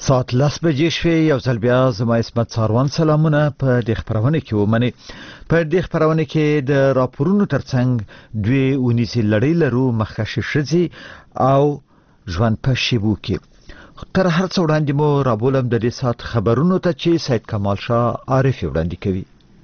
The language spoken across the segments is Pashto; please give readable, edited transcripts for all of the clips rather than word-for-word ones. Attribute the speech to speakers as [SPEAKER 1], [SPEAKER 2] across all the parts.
[SPEAKER 1] ساعت 10 بجې شوې. یو ځل بیا زما عصمت ساروان سلامونه په دې خپرونه کې ومني. په دې خپرونه کې د راپورونو ترڅنګ دوی ونیسي لړۍ لرو مخکښ ښځې او ژوند په شیبو کې. تر هر څه وړاندې مو رابولم د دې ساعت خبرونو ته چې سید کمال شاه عارف وړاندې کوي.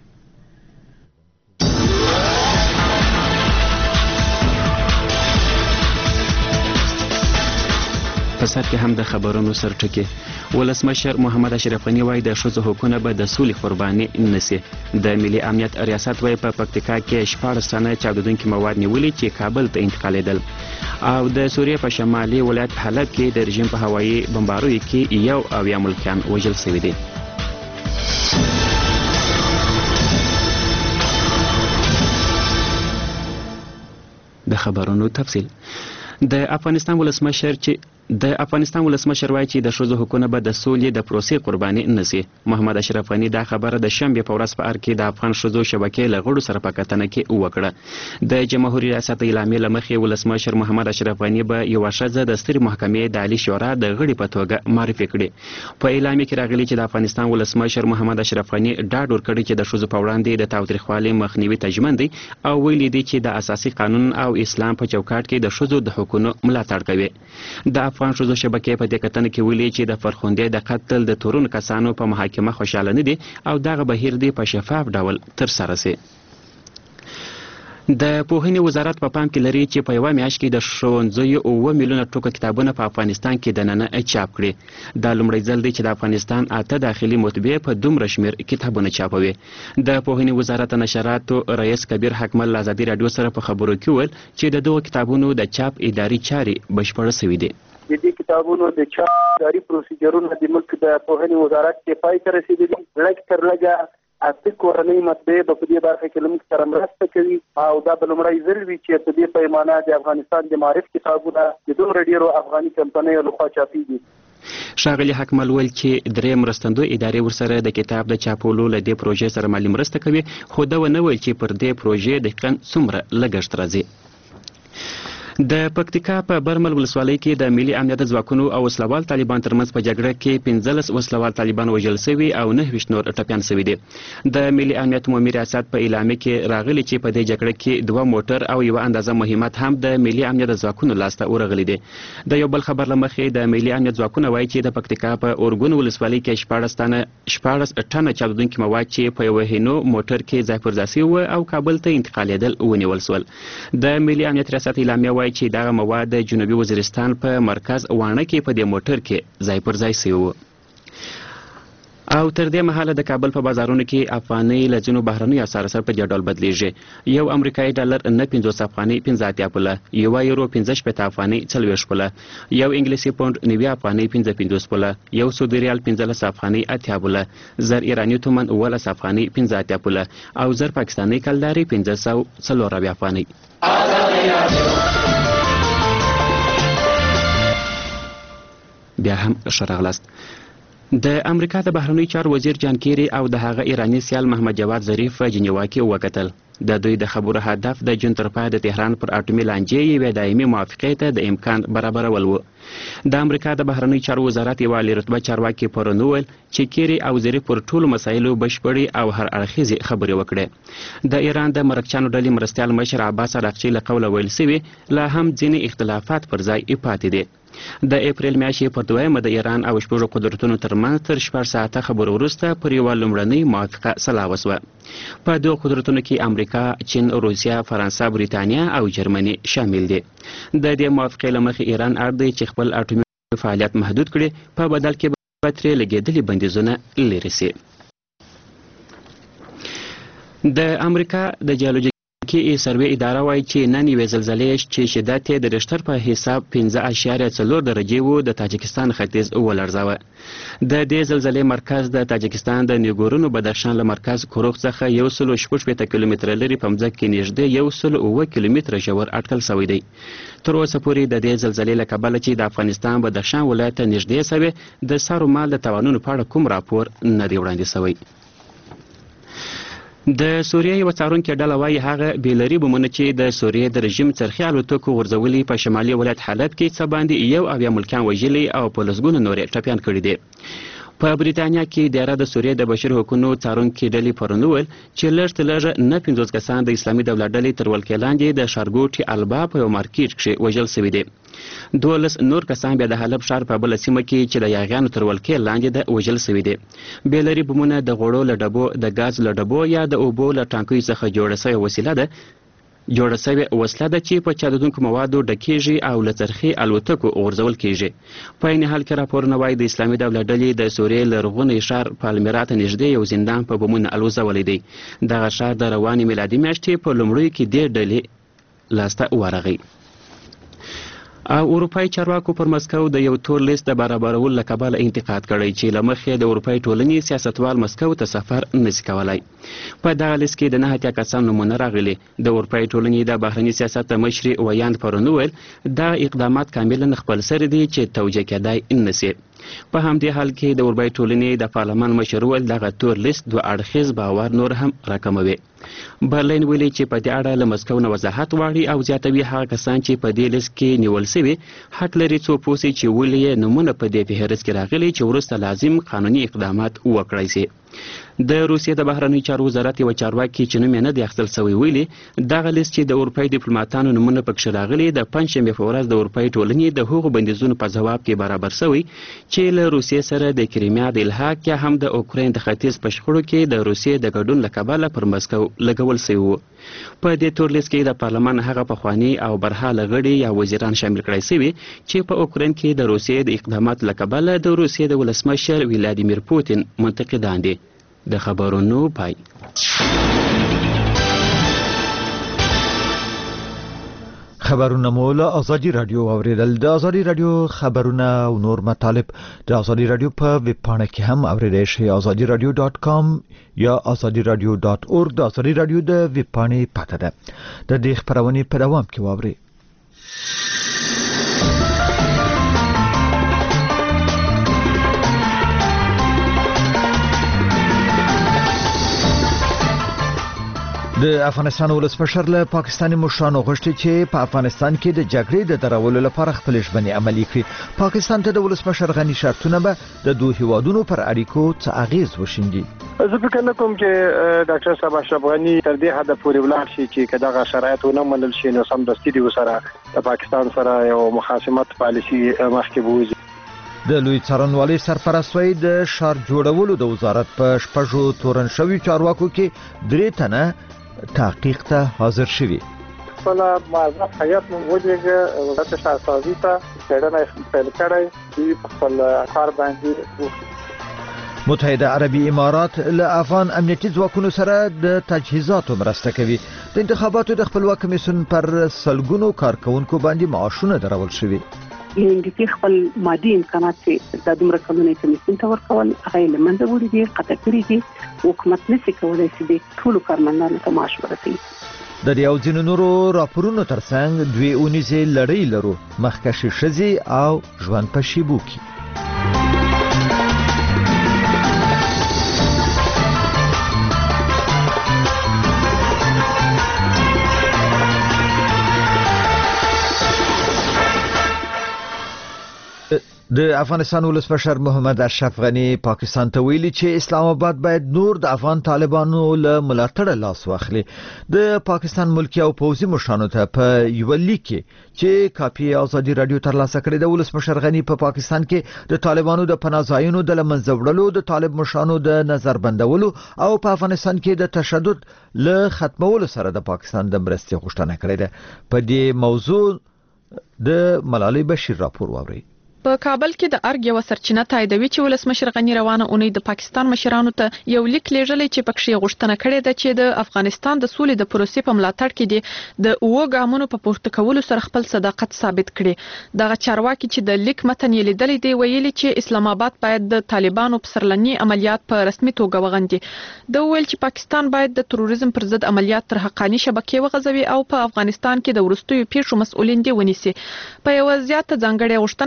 [SPEAKER 2] په سر کې هم د خبرونو سرټکي. ولسمشر محمد اشرف غني وایي د ښځو حقونه به د سولې قرباني نشي. د ملي امنیت ریاست وایي په پکتیکا کې 14 تنه چاودونکي مواد نیولي چې کابل ته انتقالېدل. او د سوریې په شمالي ولایت حلب کې د رژیم په هوایي بمباریو کې 1 ملکیان وژل شوي دي. د خبرونو تفصیل. د افغانستان ولسمشر وایي چې د ښځو حقونه به د سولې د پروسې قرباني نشي. محمد اشرف غني دا خبره د شنبې په ورځ په ار کې د افغان ښځو شبکې له غړو سره په کتنه کې وکړه. د جمهوریت ریاست اعلامیې له مخې ولسمشر محمد اشرف غني به یوه ښځه د سترې محکمې د عالي شورا د غړي په توګه معرفي کړي. په اعلامیې کې راغلي چې د افغانستان ولسمشر محمد اشرف غني ډاډ ورکړی چې د ښځو په وړاندې د تاوتریخوالي مخنیوي ته ژمن دی او ویلي دی چې د اساسي قانون او اسلام په چوکاټ کې د ښځو د حقوقو ملاتړ کوي. د افغان ښځو شبکې په دې کتنه کې ویلي چې د فرخوندې د قتل د تورن کسانو په محاکمه خوشاله نه دي او دغه بهیر دی په شفاف ډول ترسره شي. د پوهنې وزارت په پام کې لري چې په یوه میاشت کې د ښوونځیو 9 میلیونه ټوکه کتابونه په افغانستان کې دننه چاپ کړي. دا لومړی ځل دی چې د افغانستان 8 داخلي مطبعې په دومره شمېر کتابونه چاپوي. د پوهنې وزارت نشراتو رئیس کبیر حکمل له ازادي راډیو سره په خبرو کې وویل چې د دغو کتابونو د چاپ اداري چارې بشپړه شوي دي.
[SPEAKER 3] د دې کتابونو د چاپ اداري پروسیجرونه د ملک د پوهنې وزارت کې پای ته رسېدلي. لږ تر لږه 8 کورنۍ مطبعې به په دې برخه کې له موږ سره مرسته کوي او دا به لومړی ځل وي چې په دې پیمانه د افغانستان د معارف کتابونه د دومره ډېرو افغاني کمپنیو لخوا چاپېږي.
[SPEAKER 2] ښاغلي حکمل ویل چې 3 مرستندوی ادارې ورسره د کتاب د چاپولو له دې پروژې سره مالي مرسته کوي، خو دا ونه ویل چې پر دې پروژې دقیقاً څومره لګښت راځي. د پکتیکا په برمل ولسوالۍ کې د ملي امنیت ځواکونو او وسلوال طالبان ترمنځ په جګړه کې 15 وسلوال طالبان وژل شوي او 9 نور ټپیان شوي دي. د ملي امنیت عمومي ریاست په اعلامیه کې راغلي چې په دې جګړه کې 2 موټر او یوه اندازه مهمات هم د ملي امنیت ځواکونو لاسته ورغلي دي. د یو بل خبر له مخې د ملي امنیت ځواکونه وایي چې د پکتیکا په اورګون ولسوالۍ کې 14 ټنه چاودونکي مواد چې په یوه هینو موټر کې ځای پر ځای شوي او کابل ته انتقالېدل ونیول شول. د ملي امنیت ریاست اعلامیه وایي چې دغه مواد د جنوبي وزیرستان په مرکز وانه کې په دې موټر کې ځای پر ځای شوي وو. او تر دې مهاله د کابل په بازارونو کې افغانۍ له ځینو بهرنیو اسعارو سره په دې ډول بدلیږي. یو امریکایي ډالر 9.50 افغانۍ 15 پوله، یو یورو 15 افغانۍ 40 پوله، یو انګلیسي پوند 90 افغانۍ 55 پوله، یو سعودي ریال 15 افغانۍ 80 پوله، زر ایراني تومن 11 افغانۍ 15 پوله او زر پاکستاني کلداري 540 افغانۍ. بیا هم ښه راغلاست. د امریکا د بهرنیو چارو وزیر جان کیری او د هغه ایراني سیال محمد جواد ظریف په جنیوا کې وکتل. د دوی د خبرو هدف د جون تر پایه د تهران پر اټومي لانجې یوې دایمي موافقې ته د امکان برابرول و. د امریکا د بهرنیو چارو وزارت یوه عالي رتبه چارواکي پرون وویل چې کیری او ظریف پر ټولو مسایلو بشپړې او هر اړخیزې خبرې وکړې. د ایران د مرکچیانو ډلې مرستیال مشر عباس اراغچي له قوله ویل سوي لا هم ځینې اختلافات پر ځای پاتې دي. د اپریل میاشتې پر 2 د ایران او شپږو قدرتونو ترمنځ تر 6 ساعته خبرو وروسته پر یوه لومړنۍ موافقه سلا وسوه. په دغو قدرتونو کې امریکا، چین، روسیه، فرانسه، بریتانیا او جرمني شامل دي. د دې موافقې له مخې ایران اړ دی چې خپل اټومي فعالیت محدود کړي، په بدل کې به ترې لګېدلي بندیزونه لرې شي. د امریکا د جیولوجي کې سروې اداره وایي چې نن یوې زلزلې چې شدت یې د ریشتر په حساب 5.4 درجې و د تاجکستان ختیځ ولړزاوه. د دې زلزلې مرکز د تاجکستان د نیګورونو بدخشان له مرکز کوروخ څخه 116 کیلومتره لرې په مځکه کې نږدې 109 کیلومتره ژور اټکل شوی دی. تر اوسه پورې د دې زلزلې له کبله چې د افغانستان بدخشان ولایت ته نږدې شوی د سارو مال د تاوانونو په اړه کوم راپور نه دی وړاندې شوی. د سوریې یو څارونکي ډله وايي هغه بیلري بمونه چې د سوریې د رژیم څرخي الوتکو غورځولي په شمالي ولایت حلب کې څه باندې یو اویا ملکیان وژلي او په لسګونو نورې ټپیان کړي دي. په بریتانیا کې دایره د سوریې د بشري حقوقو څارونکي ډلې پرون وویل چې لږ تر لږه 50 کسان د اسلامي دولت ډلې تر ولکې لاندې د ښارګوټي البا په یو مارکیټ کې وژل شوي دي. 12 نور کسان بیا د حلب ښار په بله سیمه کې چې د یاغیانو تر ولکې لاندې د وژل شوي دي. بیلري بمونه د غوړو له ډبو، د ګاز له ډبو یا د اوبو له ټانکیو څخه جوړه شوې وسله ده چې په چاودونکو موادو ډکیږي او له څرخي الوتکو غورځول کیږي. په عین حال کې راپورونه وایي د اسلامي دولت ډلې د سوریې لرغونی ښار پالمیرا ته نږدې یو زندان په بمونو الوځولی دی. دغه ښار د روانې میلادي میاشتې په لومړیو کې دې ډلې لاسته ورغی. او اروپایي چارواکو پر مسکو د یو تور لیست د برابرولو له کبله انتقاد کړی چې له مخې د اروپایي ټولنې سیاستوال مسکو ته سفر نشي کولی. په دغه لیست کې د 9 کسانو نومونه راغلي. د اروپایي ټولنې د بهرني سیاست د مشري ویاند پرون وویل دا اقدامات کاملا خپل سري دي چې توجیه کېدای نشي. په همدې حال کې د اروپایي ټولنې د پارلمان مشر وویل دغه تور لیست دوه اړخیز باور نور هم راکموي. برلین ویلي چې په دې اړه له مسکو نه وضاحت غواړي او زیاتوي هغه کسان چې په دې لیست کې نیول شوي حق لري څو پوسي چې ولې یې نومونه په دې فهرست کې راغلي چې وروسته لازم قانوني اقدامات وکړای شي. د روسیې د بهرنیو چارو وزارت یو چارواکي چې نوم یې نه دی اخیستل شوی ویلي دغه لیست چې د اروپایي ډیپلوماتانو نومونه پکښې راغلي د پنجشنبې په ورځ د اروپایي ټولنې د هغو بندیزونو په ځواب کې برابر شوی چې له روسیې سره د کریمیا د الحاق یا هم د اوکراین د ختیځ په شخړو کې د روسیې د ګډون له کبله پر مسکو لګول شوي وو. په دې تور لیست کې د پارلمان هغه پخواني او برحاله غړي یا وزیران شامل کړای شوي چې په اوکراین کې د روسیې د اقداماتو له کبله د روسیې د ولسمشر ولادیمیر پوتین منتقدان دي. د خبرونو پای.
[SPEAKER 1] خبرونه مو له ازادي رادیو اوریدل. د ازادي رادیو خبرونه او نور مطالب د ازادي رادیو په ویب پاڼه کې هم اوریدای شئ. azadiradio.com یا azadiradio.org د ازادي رادیو د ویب پاڼې پته ده. د دې خبرونه په دوام کې واورئ. د افغانستان ولسمشر له پاکستاني مشرانو غوښتي چې په افغانستان کې د جګړې د درولو لپاره خپل ژمنې عملي کړي. پاکستان ته د ولسمشر غني شرطونه به د دوه هیوادونو پر اړیکو څه اغیز وشیندي.
[SPEAKER 4] زه فکر نه کوم چې ډاکټر صاحب اشرف غني تر دې حد پورې ولاړ شي چې کداغه شرایط ونه منل شي نو سمدستي دی وسره د پاکستان سره یو مخاصمت پالیسي مخکې بوزي.
[SPEAKER 1] د لوی څارنوالۍ سرپرست وایي د ښار جوړولو د وزارت په شپږو تورن شوي چارواکو کې 3 تنه تحقیق ته حاضر شوي.
[SPEAKER 3] خپل موظف هیئت ولېږه وزارت شهرسازي ته څېړنه پیل کړې دوی په خپل کار باندې.
[SPEAKER 1] متحده عربي امارات له افغان امنیتي ځواکونو سره د تجهیزاتو مرسته کوي. د انتخاباتو د خپلواک کمیسیون پر سلګونو کارکونکو باندې معاشونه درول شوي.
[SPEAKER 5] انګلیسي خپل مادي امکانات چې د دومره کلونې کمیسیون ته ورکول هغه له منځه وړي دي قطع کړي دي. حکومت نشي کولای چې د ټولو کارمندانو ته معاش ورکړي.
[SPEAKER 1] د دې او ځینو نورو راپورونو ترڅنګ 2 اونیزې لړۍ لرو مخکښې ښځې او ژوند په شیبو کې. د افغانستان ولسمشر محمد اشرف غني پاکستان ته ویلي چې اسلام آباد باید نور د افغان طالبانو له ملاتړ لاس واخلي. د پاکستان ملکی او پوځي مشرانو ته په یو لیک کې چې کاپی ازادي رادیو ترلاسه کړې د ولسمشر غني په پاکستان کې د طالبانو د پناهځایونو د لمنځه وړلو، د طالب مشرانو د نظر بندولو او په افغانستان کې د تشدد له ختمولو سره د پاکستان د مرستې غوښتنه کړې ده. په دې موضوع د ملالۍ بشیر راپور واورئ.
[SPEAKER 6] په کابل کې د ارګ یو سرچینه تاییدوي چې ولسمشر غني روانه اونۍ د پاکستان مشرانو ته یو لیک لیږلی چې پکې غوښتنه کړې ده چې د افغانستان د سولې د پروسې په ملاتړ کې د اوو ګامونو په پورته کولو سره خپل صداقت ثابت کړي. دغه چارواکي چې د لیک متن یې لیدلی دی ویلي چې اسلام آباد باید د طالبانو په سرلني عملیات په رسمي توګه وغندي. د ویل چې پاکستان باید د تروریزم پر ضد عملیات تر حقاني شبکې وغځوي او په افغانستان کې د ورستیو پیښو مسؤلین دي ونیسي. په یو زیاته ځانګړې غوښتنه کې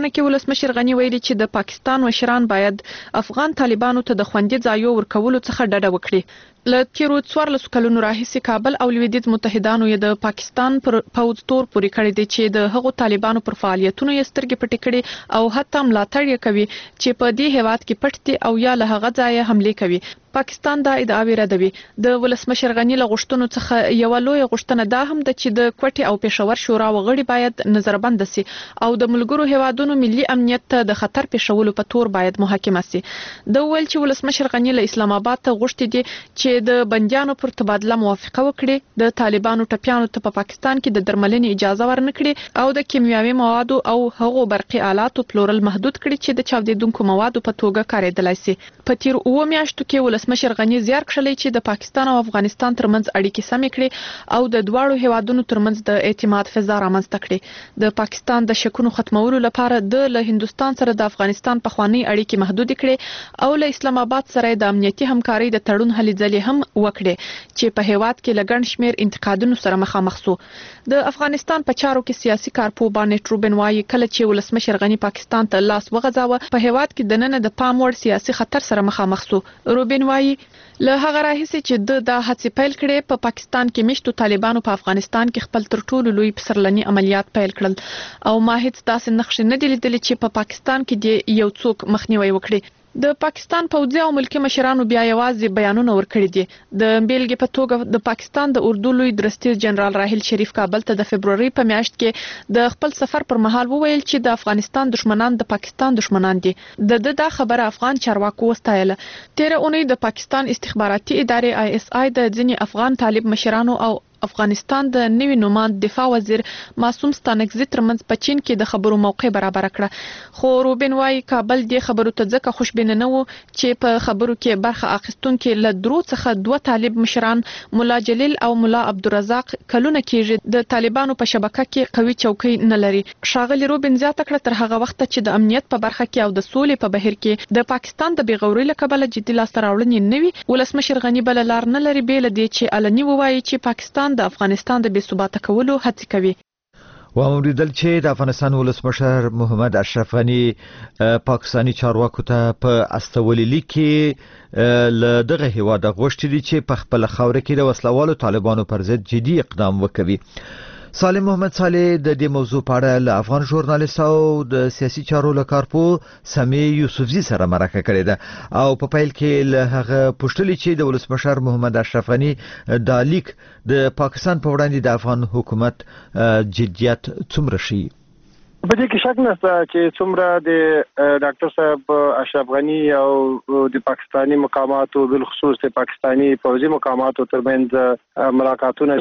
[SPEAKER 6] ولسمشر غنی ویلي چې د پاکستان مشران باید افغان طالبانو ته د خوندي ځایو ورکولو څخه ډډه وکړي. له تیرو 14 کلونو راهیسې کابل او لویدیځ متحدانو یې د پاکستان پر پوځ تور پورې کړی دی چې د هغو طالبانو پر فعالیتونو یې سترګې پټې کړي او حتی ملاتړ یې کوي چې په دې هیواد کې پټ دي او یا له هغه ځایه حمله کوي. پاکستان دا ادعاوې ردوي. د ولسمشر غنی له غوښتنو څخه یو لوی غوښتنه دا هم ده چې د کوټې او پېښور شورا وغړي باید نظربند شي او د ملګرو هیوادونو ملي امنیت ته د خطر پېښولو په تور باید محاکمه شي. د ویل چې ولسمشر غنی له اسلام آباد ته غوښتي دي چې د بنديانو پر تبادله موافقه وکړي، د طالبانو ټپيانو ته په پاکستان کې د درملنې اجازه ورنکړي او د کیمیاوي موادو او هغو برقي آلاتو پلورل محدود کړي چې د چاودیدونکو موادو په توګه کارېدلای شي. په تیر 9 میاشتو کې ولسمشر غنی زیار کړی چې د پاکستان او افغانستان ترمنځ اړیکې سمې کړي او د دواړو هیوادونو ترمنځ د اعتماد فضا رامنځته کړي. د پاکستان د شکونو ختمولو لپاره د هندستان سره د افغانستان په خوانی اړیکې محدود کړي او له اسلام آباد سره د امنیتي همکارۍ د تړون هلې ځلې هم وکړي چې په هیواد کې لګن شمیر انتقادونو سره مخامخ شو. د افغانستان په چارو کې سیاسي کارپو باندې روبن وایي کله چې ولسمشر غنی پاکستان ته لاس وغځاوه په هیواد کې د نن د پام وړ سیاسي خطر سره مخامخ شو. روبن وایي له هغه راهیسې چې د هڅې پیل کړي په پاکستان کې مشتو طالبانو په افغانستان کې خپل تر ټولو لوی پسرلني عملیات پیل کړل او ما هیڅ داسې نقشې نه دي لیدلې چې په پاکستان کې د یو څوک مخنیوي وکړي. د پاکستان پوځي او ملکی مشرانو بیا یوازې بیانونه ورکړي دي. د بیلګې په توګه د پاکستان د اردو لوی درستیز جنرال راحیل شریف کابل ته د فبرवरी په میاشت کې د خپل سفر پر مهال وویل چې د افغانستان دشمنان د پاکستان دشمنان دي. د خبره افغان چارواکو وستایله. تیر اونۍ د پاکستان استخباراتي ادارې ISI د ځینې افغان طالب مشرانو او افغانستان د نوي نوماند دفاع وزیر معصوم ستانکزي ترمنځ په چین کې د خبرو موقع برابر کړه. خو روبن وايي کابل د خبرو ته ځکه خوشبینه نه و چې په خبرو کې برخه اخیستونکو له درو څخه 2 طالب مشران مولا جلیل او مولا عبدالرزاق کلونه کېږي د طالبانو په شبکه کې قوي چوکۍ نه لري. شاغلي روبن زیاته کړه تر هغه وخت چې د امنیت په برخه کې او د سولې په بهیر کې د پاکستان د بیغوري لکبله جدي لاسته راوړنې نه وي ولسمشر غنی بل لار نه لري بیل دي چې علني ووایي چې پاکستان د افغانستان د بې ثباته کولو هڅه کوي.
[SPEAKER 1] وموریدل چې د افغانستان ولسمشر محمد اشرف غنی پاکستانی چارواکو ته په استولي لیک کې له دغه هیواد غوښتي دي چې په خپل خاور کې د وسلوالو طالبانو پر ضد جدي اقدام وکړي. سالم محمد صالح د دې موضوع په اړه له افغان ژورنالیست او د سیاسي چارو لکارپو سمي یوسفزي سره مرکه کړې ده او په پیل کې له هغه پوښتنې چې د ولسمشر محمد اشرف غنی د لیک د پاکستان په وړاندې د افغان حکومت جديت څومره شي.
[SPEAKER 4] په دې کې شک نشته چې څومره د ډاکټر صاحب اشرف غنی او د پاکستانی مقاماتو بل خصوص د پاکستانی پوځي مقاماتو ترمنځ ملاقاتونه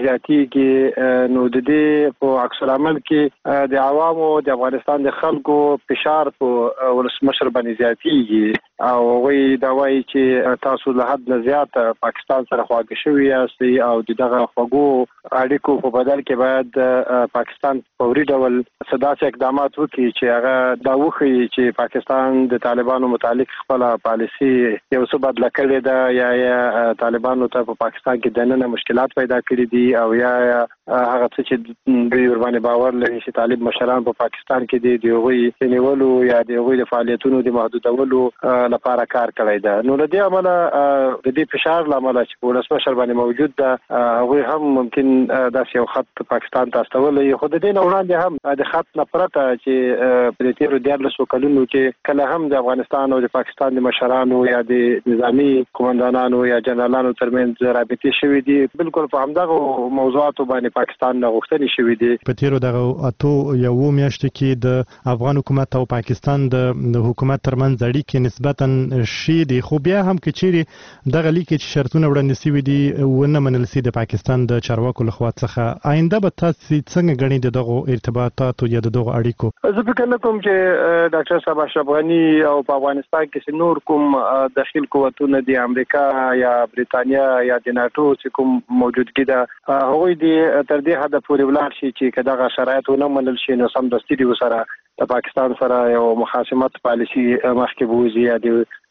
[SPEAKER 4] زیاتېږي نو د دې په عکس العمل کې د عوامو د افغانستان د خلکو فشار په ولسمشر باندې زیاتېږي او وی دا وایي چې تاسو له حد نه زیات پاکستان سره خواږه شوي یاستئ او دغه خوږو اړیکو په بدل کې باید پاکستان فوري ډول صداسه اقدامات وکړي چې هغه دا وخی چې پاکستان د طالبانو متعلق خپل پالیسی یو څه بدله کړې ده یا طالبانو ته په پاکستان کې دننه مشکلات پیدا کړې دي او یا هغه څه چې دوی ور باندې باور لري چې طالب مشران په پاکستان کې دي هغوی نیولو یا هغوی د فعالیتونو د محدودولو لپاره کار کړی ده. نو د دې عمله د دې فشار لامل چې ولسمشر باندې موجود ده هغوی هم ممکن داسې یو خط پاکستان ته استولي خو د دې نه وړاندې هم د خط نه پرته چې په دې تیرو 14 کلونو کې کله هم د افغانستان او د پاکستان د مشرانو یا د نظامی قومندانانو یا جنرالانو ترمنځ رابطې شوې دي بالکل په همدغه موضوعاتو باندې پاکستان نه غوښتنې شوې دي.
[SPEAKER 7] په تیرو دغه اتو یو میاشتو کې د افغان حکومت او پاکستان د حکومت ترمنځ اړیکې نسبتاً شي دي خو بیا هم کچېری دغه لیک چې شرطونه وړاندې شوي دي ونه منل سي د پاکستان د چارواکو لخوا څخه آینده به تاسو څنګه غني دغه ارتباطات یا دغه اړیکو؟
[SPEAKER 4] زه فکر نه کوم چې ډاکټر صاحب اشرف غنی او په افغانستان کې نور کوم داخل قوتونه د امریکا یا بریتانیا یا د ناتو چې کوم موجودګي ده هغوی د تر دې حد پورې ولاړ شي چې دغه شرایط ونه منل شي نو سم دستي دي وسره د پاکستان سره یو مخاصمت پالیسی مخکې بوزي یا د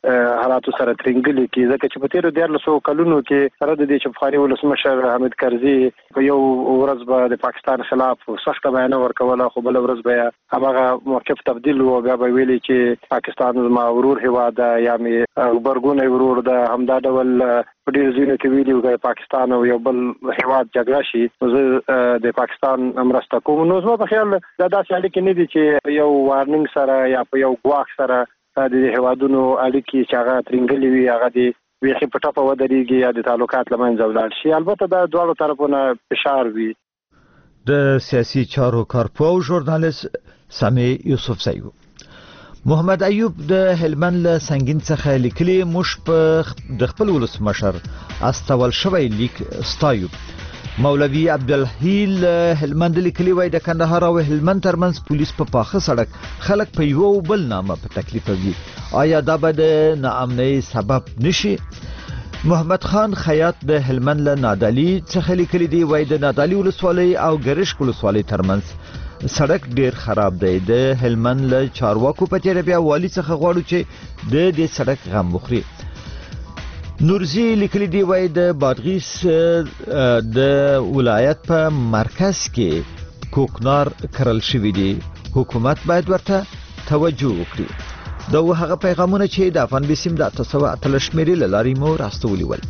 [SPEAKER 4] حالاتو سره ترنګلې کې ځکه چې په تیرو 1400 کلونو کې سره د دې چې افغاني ولسمشر حامد کرزي په یو ورځ به د پاکستان خلاف سخت بیان ورکوله خو بل ورځ به هغه موقف تبدیل و بیا به ویلي چې پاکستان زما ورور هیواد یا مې برګونه ورور ده همدا ډول په ډیر ځینو کې ویلي چې پاکستان او یو بل هیواد جګړه شي زه د پاکستان مرسته کوم نو زما په خیال دا داسې اړیکې نه دي چې یو وارننګ سره یا په یو ګواښ سره د هیوادونو اړیکې چې هغه ترنګلې وي هغه د ویخي په ټاپه ودرېږي یا د تعلقات له منځه ولاړ شي. البته دا دواړو طرفونو فشار وي.
[SPEAKER 1] د سیاسي چارو کارپوه او ژورنالیست سامي یوسفزی محمد ایوب د هلمند له سنگین څخه لیکلي مش په د خپل ولسمشر استول شوی لیک ستایو. مولوی عبدالحیل هلمند لیکلي وای د کندهار او هلمند ترمنځ پولیس په پاخه سړک خلک په یو بل نامه په تکلیف وي. آیا دا به د ناامنۍ سبب نشي؟ محمد خان خیاط د هلمند له نادعلي څخه لیکلي دی وای د نادعلي ولسوالۍ او ګرشک ولسوالۍ ترمنځ سړک ډیر خراب دی. د هلمند له چارواکو په تیر بیا والی څخه غواړو چې د دې سړک غم وخوري. نورزی لیکلی دی وای د بادغیس د ولایت په مرکز کې کوکنار کرل شوی دی. حکومت باید ورته توجه وکړي. دا هغه پیغامونه چې د افغان بسیم د 9 شمیرې له لارې مو راستولي ول.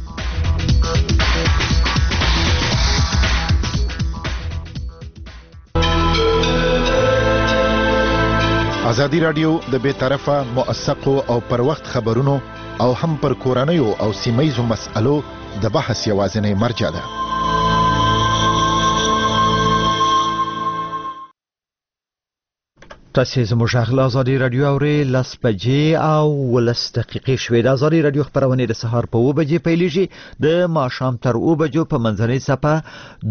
[SPEAKER 8] ازادي رادیو د بے طرفه موثقو او پر وخت خبرونو او هم پر کورنیو او سیمایزو مسألو د بحث یوازینی مرجع ده.
[SPEAKER 1] تاسو زموږ غلا ازادي رادیو اوري لس بجې او ولس دقیقې شوې. د ازادي رادیو خبرونه د سهار په 2 بجې پیلېږي د ماښام تر 2 بجو په منځنۍ صفه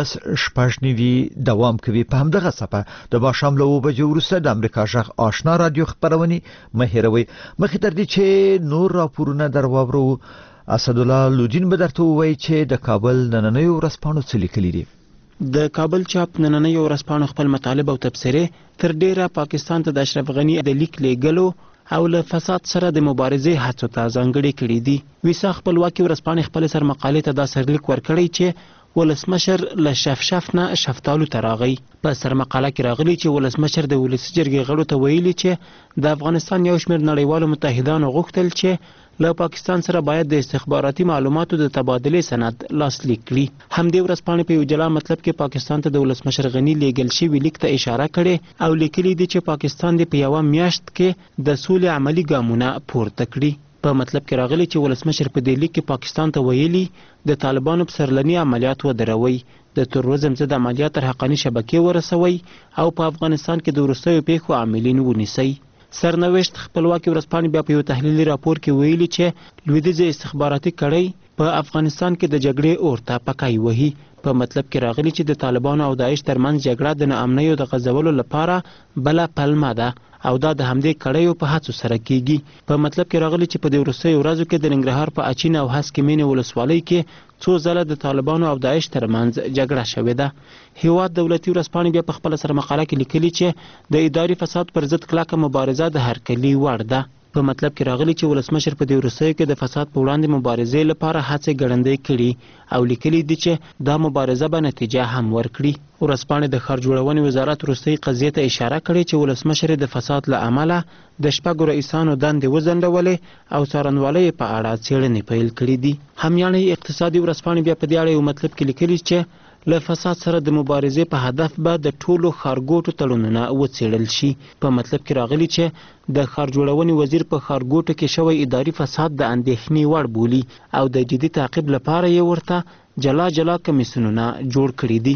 [SPEAKER 1] 12:15 دوام کوي. په همدغه صفه د ماښام له 2 بجو وروسته د امریکا جغ آشنا رادیو خبرونه مهیروي. مخې تر دې چې نور راپورونه درواورو اسد الله لودین به درته وایي چې د کابل نننۍ ورځپاڼو څه لیکلي دي.
[SPEAKER 9] د کابل چاپ نننۍ ورځپاڼو خپل مطالب او تبصرې تر ډیره پاکستان ته د اشرف غنی د لیک لیږلو او له فساد سره د مبارزې هڅو ته ځانګړي کړي دي. ویسا خپلواکي ورځپاڼې خپل سر مقالې ته دا سرلیک ورکړی چې ولسمشر له شفشاف نه شفتالو ته راغی. په سر مقاله کې راغلی چې ولسمشر د ولسي جرګې غړو ته ویلي چې د افغانستان یو شمېر نړیوالو متحدانو غوښتل چې له پاکستان سره باید د استخباراتي معلوماتو د تبادلې سند لاسلیک کړي. همدې ورځپاڼې په یو جلا مطلب کې پاکستان ته د ولسمشر غنی لیږل شوي لیک ته اشاره کړې او لیکلي دي چې پاکستان دې په یوه میاشت کې د سولې عملي ګامونه پورته کړي. په مطلب کې راغلی چې ولسمشر په دې لیک کې پاکستان ته ویلي د طالبانو په سرلني عملیات ودروي، د تروریزم ضد عملیات تر حقاني شبکې ورسوي او په افغانستان کې د وروستیو پیښو عاملین ونیسي. سرنوشت خپلواکي ورځپاڼې بیا په یو تحلیلي راپور کې ویلي چې لویدیځه استخباراتي کړۍ په افغانستان کې د جګړې اور ته پکای وهي. په مطلب کې راغلی چې د طالبانو او داعش ترمنځ جګړه د ناامنۍ او د غځولو لپاره بله پلمه ده او دا د همدې کړیو په هڅو سره کیږي. په مطلب کې راغلی چې په دې وروستیو ورځو کې د ننګرهار په اچین او هسکې مینې ولسوالۍ کې څو ځله د طالبانو او داعش ترمنځ جګړه شوې ده. هیواد دولتي ورځپاڼې بیا په خپله سره مقاله کې لیکلي چې د اداري فساد پر ضد کلکه مبارزه د هرکلي وړ ده. په مطلب کې راغلی چې ولسمشر په دې وروستیو کې د فساد په وړاندې مبارزې لپاره هڅې ګړندۍ کړي او لیکلي دي چې دا مبارزه به نتیجه هم ورکړي. ورځپاڼې د ښار جوړونې وزارت وروستۍ قضیې ته اشاره کړې چې ولسمشر د فساد له امله د 6 رئیسانو دندې وځنډولې او څارنوالۍ په اړه څېړنې پیل کړي دي. همیانۍ اقتصادي ورځپاڼې بیا په دې اړه یو مطلب کې لیکلي چې له فساد سره د مبارزې په هدف به د ټولو ښارګوټو تړونونه وڅېړل شي. په مطلب کې راغلی چې د ښار جوړونې وزیر په ښارګوټو کې شوی اداري فساد د اندېښنې وړ بولي او د جدي تعقیب لپاره یې ورته جلا جلا کمیسیونونه جوړ کړي دي.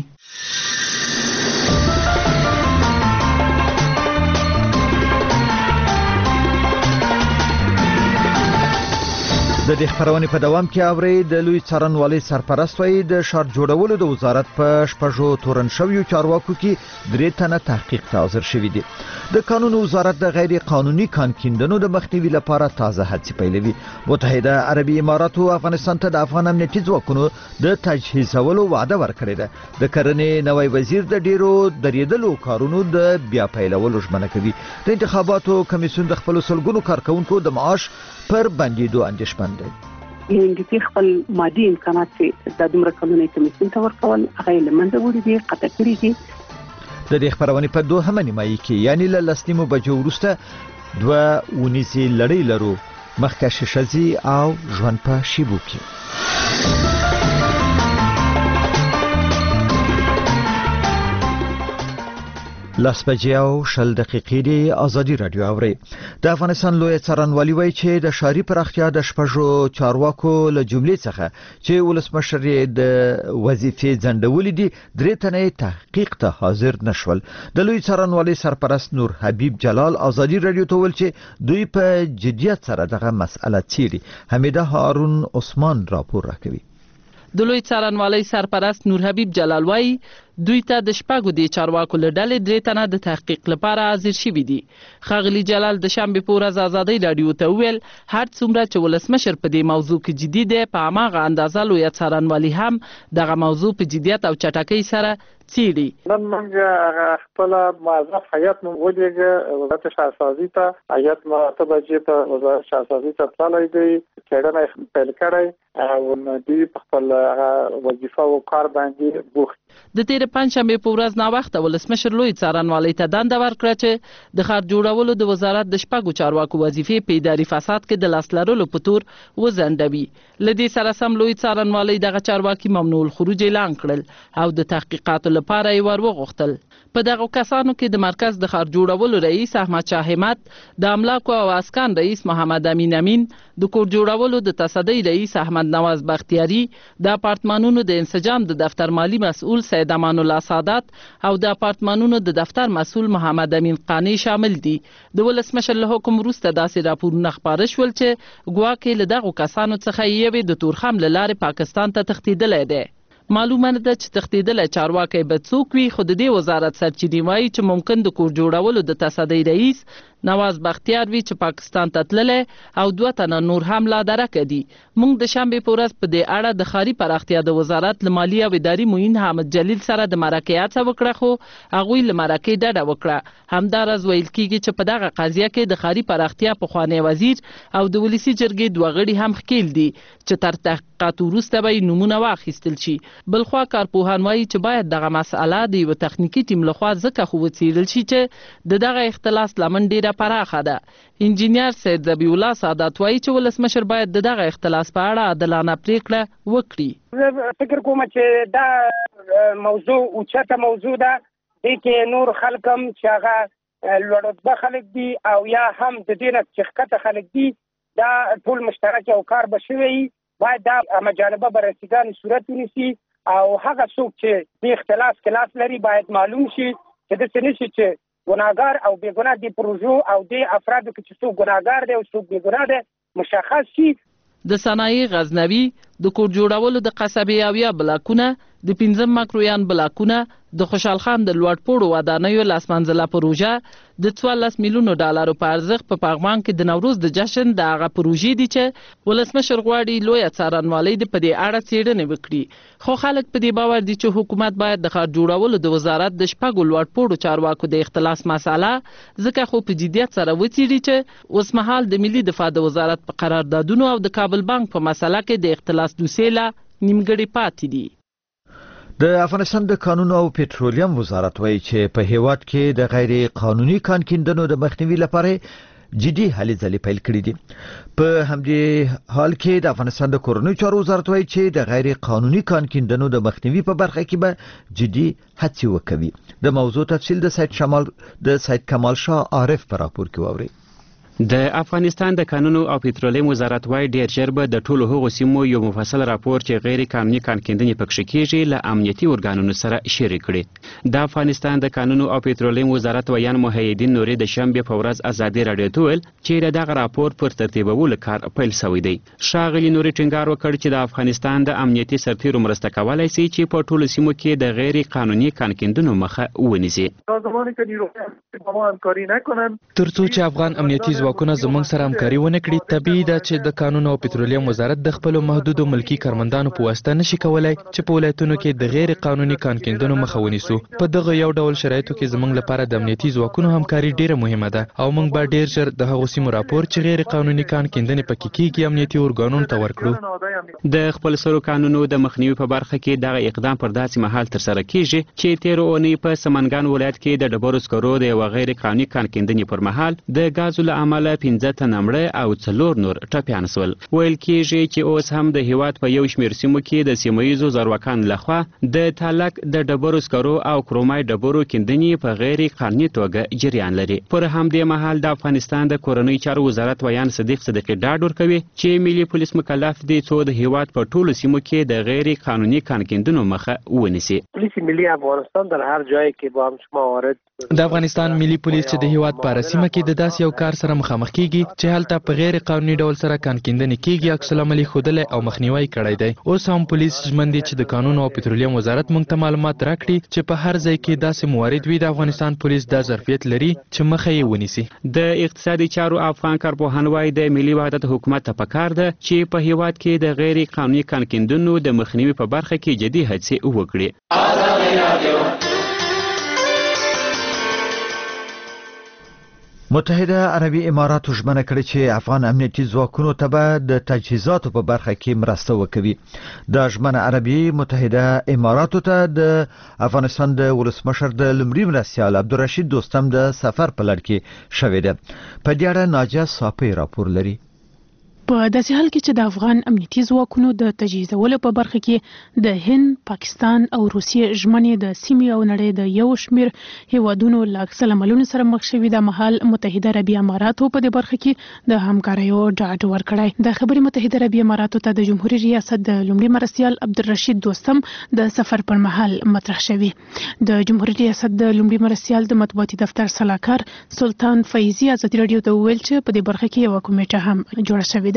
[SPEAKER 1] د دې خبرونه په دوام کې اوري د لوی څارنوالۍ سرپرست وایي د شار جوړولو د وزارت په شپږو تورن شویو چارواکو کې 3 تنه تحقیق ته حاضر شوي دي. د قانون وزارت د غیر قانوني کان کیندنو د مخنیوي لپاره تازه هڅې پیلوي. متحده عربي اماراتو افغانستان ته د افغان امنیتي ځواکونو د تجهیزولو وعده ورکړې ده. د کرنې نوی وزیر د ډیرو دریدلو کارونو د بیا پیلولو ژمنه کوي. د انتخاباتو کمیسیون د خپل سلګونو کارکونکو د معاش پر بندیدو اندېښمن دی.
[SPEAKER 5] انګلیسي خپل مادي امکانات چې د دومره کلونې کمیسیون ته ورکول هغه له منځه وړي دي، قطع کړي دي.
[SPEAKER 1] د دې خبرونه په دوهمه نیمایي کې یعنی له لسنیمو بجو وروسته 2 ونیسي لړۍ لرو مخکښ شزي او ژوند په شیبو کې. لاس بجې او 10 دقیقې دی. ازادي رادیو اوري. د افغانستان لوی څارنوالي وایي چې د شاري پراختیا د شپږو چارواکو له جملې څخه چې ولسمشر د وظیفې ځنډولې دي 3 تنه تحقیق ته حاضر نشول. د لوی څارنوالي سرپرست نور حبیب جلال ازادي رادیو ته ویل چې دوی په جدیت سره دغه مسأله څیړي. حمیده هارون عثمان راپور راکوي.
[SPEAKER 10] د لوی څارنوالۍ سرپرست نور حبیب جلال وایي دوی ته د شپږو د چارواکو له ډلې 3 تنه د تحقیق لپاره حاضر شوي دي. ښاغلي جلال د شنبې په ورځ ازادۍ رادیو ته وویل هر څومره چې ولسمشر په دې موضوع کې جدي دی په هماغه اندازه لوی څارنوالي هم دغه موضوع په جدیت او چټکۍ سره څیړي.
[SPEAKER 4] نن موږ خپل موظف هیئت ولېږه وزارت شهرسازي ته، هیئت مرتبه چې په وزارت شهرسازي ته تللی دی، څېړنه پیل کړی او دوی په خپل وظیفه او کار باندې بوخت.
[SPEAKER 10] د تیر پنځشنبه په ورځ نا وخت ولسمشر لوی څارنوالۍ ته دنده ورکړه چې د ښار جوړولو د وزارت د شپږو چارواکو وظیفې په اداري فساد کې د لاس لرلو په تور وځنډوي. له دې سره سم لوی څارنوالۍ دغه چارواکي ممنوع الخروج اعلان کړل او د تحقیقاتو لپاره یې ور وغوښتل. په دغه کسانو کې د مرکز د ښار جوړولو رئیس احمد شاه همت، د املاکو او اسکان رئیس محمد امین، د کور جوړولو د تصدۍ رئیس احمد نواز بختیاری، د اپارتمانونو د انسجام د دفتر مالی مسؤل سید امان الله سادات او د اپارتمانونو د دفتر مسؤل محمد امین قانی شامل دي. د ولسمشر له حکم وروسته داسې راپورونه خپاره شول چې ګواکې له دغو کسانو څخه یوې د تورخم له لارې پاکستان ته تښتېدلی دی. معلومه نه ده چې تښتېدلی چارواکی به څوک وي، خو د دې وزارت سرچینې وایي چې ممکن د کور جوړولو د تصدۍ رئیس نواز بختیار وي چې پاکستان ته تللی او 2 تنه نور هم لا درکه دي. موږ د شنبې په ورځ په دې اړه د ښاري پراختیا د وزارت له مالي او اداري معین حامد جلیل سره د مرکې هڅه وکړه، خو هغوی له مرکې ډډه وکړه. همداراز ویل کېږي چې په دغه قضیه کې د ښاري پراختیا پخوانی وزیر او د ولسي جرګې 2 غړي هم ښکیل دي چې تر تحقیقات وروسته به یې نومونه واخیستل شي. بلخوا کارپوهان وایي چې باید دغه مسأله د یو تخنیکي ټیم لخوا ځکه خو وڅېړل شي چې د دغه اختلاس لمن ډیره پراخه ده. انجینیر سید ذبیح الله سادات وایي چې ولسمشر باید د دغه اختلاس په اړه عادلانه پریکړه وکړي.
[SPEAKER 11] زه فکر کوم چې دا موضوع اوچته موضوع ده، دې کې نور خلک هم چې هغه لوړ رتبه خلک دي او یا هم د دې نه چې ښکته خلک دي، دا ټول مشترک او کار به شوی باید دا همجانبه بررسیګانې صورت ونیسي او هغه څوک چې د اختلاف کې لاس لري باید معلوم شي چې داسې نه شي چې ګناهګار او بېګناه د پروژو او د افرادو کې چې څوک ګناهګار دی او څوک بېګناه دی مشخص شي.
[SPEAKER 10] د صنایع غزنوي، د کور جوړولو د قصبې اویا بلاکونه، د 15 مکرویان بلاکونه، د خوشحال خان د لوړپوړو ودانیو لاسمنځله پروژه د 14 میلیونو ډالرو په ارزښت په پغمان کې د نوروز د جشن د هغه پروژې دي چې ولسمشر غواړي لویه څارنوالۍ د په دې اړه څېړنې وکړي. خو خلک په دې باور دي چې حکومت باید د ښار جوړولو د وزارت د شپږو لوړپوړو چارواکو د اختلاس مسأله ځکه خو په جدیت سره وڅېړي چې اوسمهال د ملي دفاع د وزارت په قراردادونو او د کابل بانک په مسله کې د اختلاس دوسیه لا نیمګړې پاتې دي.
[SPEAKER 1] د افغانستان د کانونو او پټرولیم وزارت وایي چې په هیواد کې د غیر قانوني کان کیندنو د مخنیوي لپاره جدي هلې ځلې پیل کړې دي. په همدې حال کې د افغانستان د کورنیو چارو وزارت وایي چې د غیر قانوني کان کیندنو د مخنیوي په برخه کې به جدي هڅې وکوي. د موضوع تفصیل د سید کمال شاه عارف په راپور کې واورئ.
[SPEAKER 2] د افغانستان د کانونو او پټرولیم وزارت وايي ډیر ژر به د ټولو هغو سیمو یو مفصل راپور چې غیر قانوني کانکیندنې پکښې کیږي له امنیتي ارګانونو سره شریک کړي. د افغانستان د کانونو او پټرولیم وزارت ویان محیدین نوري د شنبې په ورځ ازادي راډیو ته ویل چې دغه راپور پر ترتیبولو کار پیل شوی دی. ښاغلي نوري ټینګار وکړ چې د افغانستان د امنیتي سرتیرو مرسته کولای شي چې په ټولو سیمو کې د غیر قانوني کانکیندنو مخه ونیسي.
[SPEAKER 12] ترڅو چې افغان امنیتي ځواکونه زموږ سره همکاري ونه کړي، طبیعي ده چې د کانونو او پټرولیم وزارت د خپلو محدودو ملکي کارمندانو په واسطه نشي کولای چې په ولایتونو کې د غیر قانوني کانکیندنو مخه ونیسو. په دغه یو ډول شرایطو کې زموږ لپاره د امنیتي ځواکونو همکاري ډیره مهمه ده او موږ به ډیر ژر د هغو سیمو راپور چې غیر قانوني کانکیندنې پکې کیږي امنیتي ارګانونو ته ورکړو.
[SPEAKER 2] د خپلسرو کانونو د مخنیوي په برخه کې دغه اقدام پر داسې مهال ترسره کیږي چې تیرو اونۍ په سمنګان ولایت کې د ډبرو سکرو د یوه غیر قانوني کانکیندنې پر مهال د ګازو له امله 15 تنه مړه او 4 نور ټپیان شول. ویل کیږي چې اوس هم د هیواد په یو شمېر سیمو کې د سیمه ییزو زورواکانو لخوا د تالک د ډبرو سکرو او کرومای ډبرو کیندنې په غیر قانوني توګه جریان لري. پر همدې مهال د افغانستان د کورنۍ چارو وزارت ویان صدیق صدیقي ډاډ ورکوي چې ملي پولیس مکلف دی څو د هیواد په ټولو سیمو کې د غیر قانوني کانکیندنو مخه ونیسي.
[SPEAKER 13] پولیس ملی افغانستان در هر جایی که با هم شما وارد
[SPEAKER 12] د افغانستان ملي پولیس چې د هیواد په سیمه کې د داسې یو کار سره مخامخ کیږي چې هلته په غیر قانوني ډول سره کانکیندنې کیږي عکس العمل ښودلی او مخنیوی کړی دی. اوس هم پولیس ژمن دي چې د کانونو او پټرولیم وزارت موږ ته معلومات راکړي چې په هر ځای کې داسې موارد وي. د افغانستان پولیس دا ظرفیت لري چې مخه یې ونیسي.
[SPEAKER 2] د اقتصادي چارو افغان کارپوهان وايي د ملي وحدت حکومت ته پکار ده چې په هیواد کې د غیر قانوني کانکیندنو د مخنیوي په برخه کې جدي هڅې وکړي.
[SPEAKER 1] متحده عربي امارات ژمنه کړې چې افغان امنیتي ځواکونو ته به د تجهیزاتو په برخه کې مرسته وکوي. د ژمنه عربي متحده اماراتو ته د افغانستان د ولسمشر د لومړي مرستیال عبدالرشید دوستم د سفر په لړ کې شوې ده. په دې اړه ناجیه صافی راپور لري.
[SPEAKER 14] په داسې حال کې چې د افغان امنیتي ځواکونو د تجهیزولو په برخه کې د هند، پاکستان او روسیې ژمنې د سیمې او نړۍ د یو شمېر هیوادونو له عکس العملونو سره مخ شوي، د مهال متحده عربي اماراتو په دې برخه کې د همکاریو ډاډ ورکړی. د خبرې متحده عربي اماراتو ته د جمهوریت ریاست د لومړي مرستیال عبدالرشید دوستم د سفر پر مهال مطرح شوی. د جمهوریت ریاست د لومړي مرستیال د مطبوعاتي دفتر سلاکار سلطان فیضی ازادي راډیو ته وویل چې په دې برخه کې یو کمیټه هم جوړه شوې ده.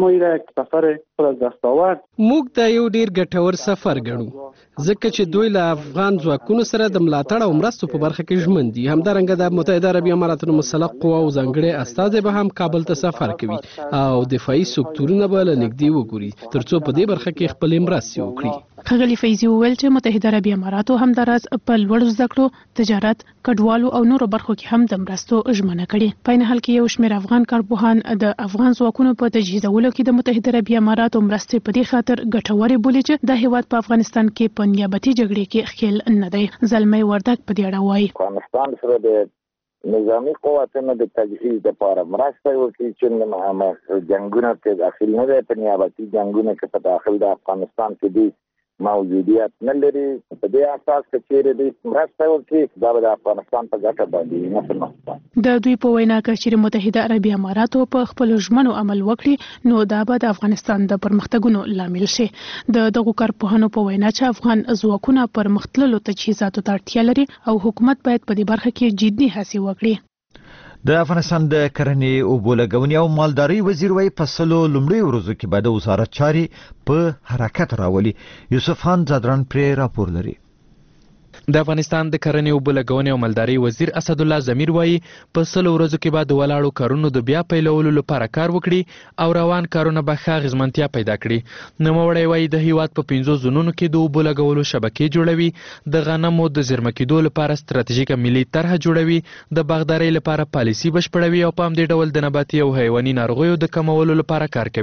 [SPEAKER 15] موږ دا یو ډیر ګټور سفر ګڼو ځکه چې دوی له افغان ځواکونو سره د ملاتړ او مرستو په برخه کې ژمن دي. همدارنګه د متحده عربي اماراتو مسلح قواو ځانګړي استازي به هم کابل ته سفر کوي او دفاعي سکتورونه به له نږدې وګوري ترڅو په دې برخه کې خپل مرستې وکړي.
[SPEAKER 14] ښاغلي فیضي وویل چې متحده عربي اماراتو همداراز په لوړو زده کړو، تجارت، کډوالو او نورو برخو کې هم د مرستو ژمنه کړې. په عین حال کې یو شمېر افغان کارپوهان د افغان ځواکونو په تجهیزولو کې د متحده عربي اماراتو مرستې په دې خاطر ګټورې بولي چې د هیواد په افغانستان کې په نیابتي جګړې کې ښکیل نه دی. زلمی وردک په دې اړه وایي
[SPEAKER 16] افغانستان سره د نظامی قوتونو د تجهیز لپاره مرسته وکړي چې نه جنگونه کې داخل نه دی، په نیابتي جنگونه کې په داخل د افغانستان کې دي موجودیت نه لري. په دې اساس کې چې د مرسته وکړي دا د افغانستان په ګټه باندې نه.
[SPEAKER 14] د دوی په وینا کې چې متحده عربي اماراتو په خپل ژمنو عمل وکړي نو دا به د افغانستان د پرمختګونو لامل شي. د دغو کارپوهانو په وینا چې افغان ځواکونه پرمختللو تجهیزاتو ته اړتیا لري او حکومت باید په دې برخه کې جدي هڅې وکړي.
[SPEAKER 1] د افغانستان د کرنې، اوبو لګونې او مالدارۍ وزیر وايي په سلو لومړیو ورځو کې به د وزارت چارې په حرکت راولي. یوسف خان زادران پرې راپور لري.
[SPEAKER 12] د افغانستان د کرنې، اوبو لګونې او مالدارۍ وزیر اسد الله ضمیر وایي په 100 ورځو کې به د ولاړو کارونو د بیا پیلولو لپاره کار وکړي او روان کارونه به ښه اغېزمنتیا پیدا کړي. نوموړی وایي د هیواد په 5 زونونو کې د اوبو لګولو شبکې جوړوي، د غنمو د زیرمه کېدو لپاره ستراتیژیکه ملي طرحه جوړوي، د باغدارۍ لپاره پالیسي بشپړوي او په همدې ډول د نباتي او حیواني ناروغیو د کمولو لپاره کار کوي.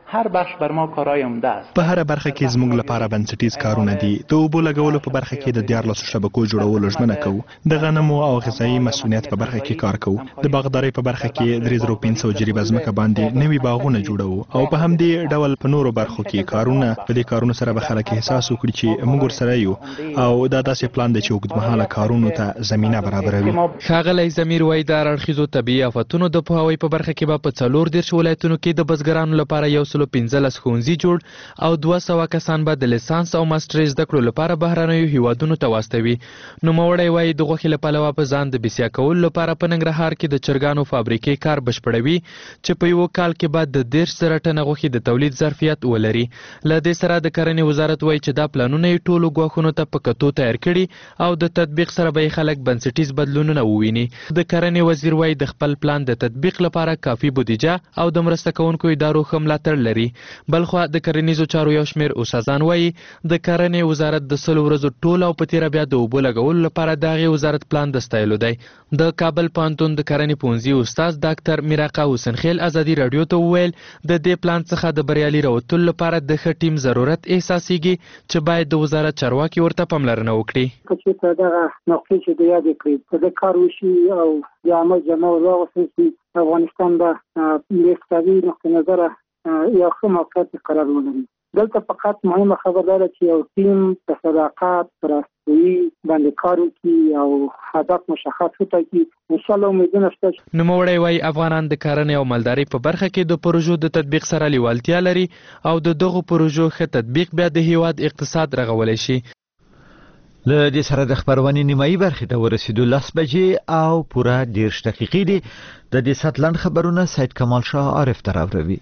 [SPEAKER 17] هر بخش بر ما کارای عمده است.
[SPEAKER 18] په هر برخه کې زموږ لپاره بنسټیز کارونه دي. د اوبو لګولو په برخه کې د 14 شبکو جوړولو ژمنه کوو. د غنمو او غذایي مسؤلیت په برخه کې کار کوو. د باغدارۍ په برخه کې 3500 جریبه ځمکه باندې نوي باغونه جوړوو او په همدې ډول په نورو برخو کې کارونه. په دې کارونو سره به خلک احساس وکړي چې موږ ورسره یو او دا داسې پلان دی چې اوږدمهاله کارونو ته زمینه برابروي.
[SPEAKER 12] ښاغلی زمیر وایي د هراړخیزو طبیعي آفتونو د پوهاوي په برخه کې به په 14 ولایتونو کې د بزګرانو لپاره 115 ښوونځي جوړ او 200 کسان به د لیسانس او ماسټري زده کړو لپاره بهرنیو هیوادونو ته واستوي. نوموړی وایي د غوښې له پلوه په ځان د بسیا کولو لپاره په ننګرهار کې د چرګانو فابریکې کار بشپړوي چې په یو کال کې به د 10,000 ټنه غوښې د تولید ظرفیت ولري. له دې سره د کرنې وزارت وایي چې دا پلانونه یې ټولو ګواښونو ته په کتو تیار کړي او د تطبیق سره به خلک بنسټیز بدلونونه وویني. د کرنې وزیر وایي د خپل پلان د تطبیق لپاره کافي بودیجه او د مرسته کوونکو ادارو ښه ملاتړ لري. بلخوا د کرنیزو چارو یو شمېر استادان وایي د کرنې وزارت د 100 ورځو ټول او په تیره بیا د اوبو لګولو لپاره د هغې وزارت پلان د ستایلو دی. د کابل پوهنتون د کرنې پوهنځي استاد ډاکټر میراقه حسنخیل ازادي راډیو ته وویل د دې پلان څخه د بریالي راوتلو لپاره د ښه ټیم ضرورت احساسېږي چې باید د وزارت چارواکي ورته پاملرنه وکړي.
[SPEAKER 19] چې په دغه نقطې چې د یادې کړې په دې کار وشي او د عمل جامه واغوستل شي افغانستان به د اقتصادي نقطې نظره یو ښه موقعیت قرار ولري. دلته فقط مهمه خبره ده چې یو ټیم په صداقت پر راستوي باندې کار وکړي او هدف مشخص وټاکي. انشاءالله امیدونه شته.
[SPEAKER 12] نوموړی وایي افغانان د کرنې او مالدارۍ په برخه کې د پروژو د تطبیق سره لیوالتیا لري او د دغو پروژو ښه تطبیق بیا د هیواد اقتصاد رغولی شي.
[SPEAKER 1] له دې سره د خبرونې نیمایي برخې ته ورسېدو 10 بجې او پوره 10 دقیقې دي. د دې سات لنډ خبرونه سید کمال شاه عارف ته راوړي.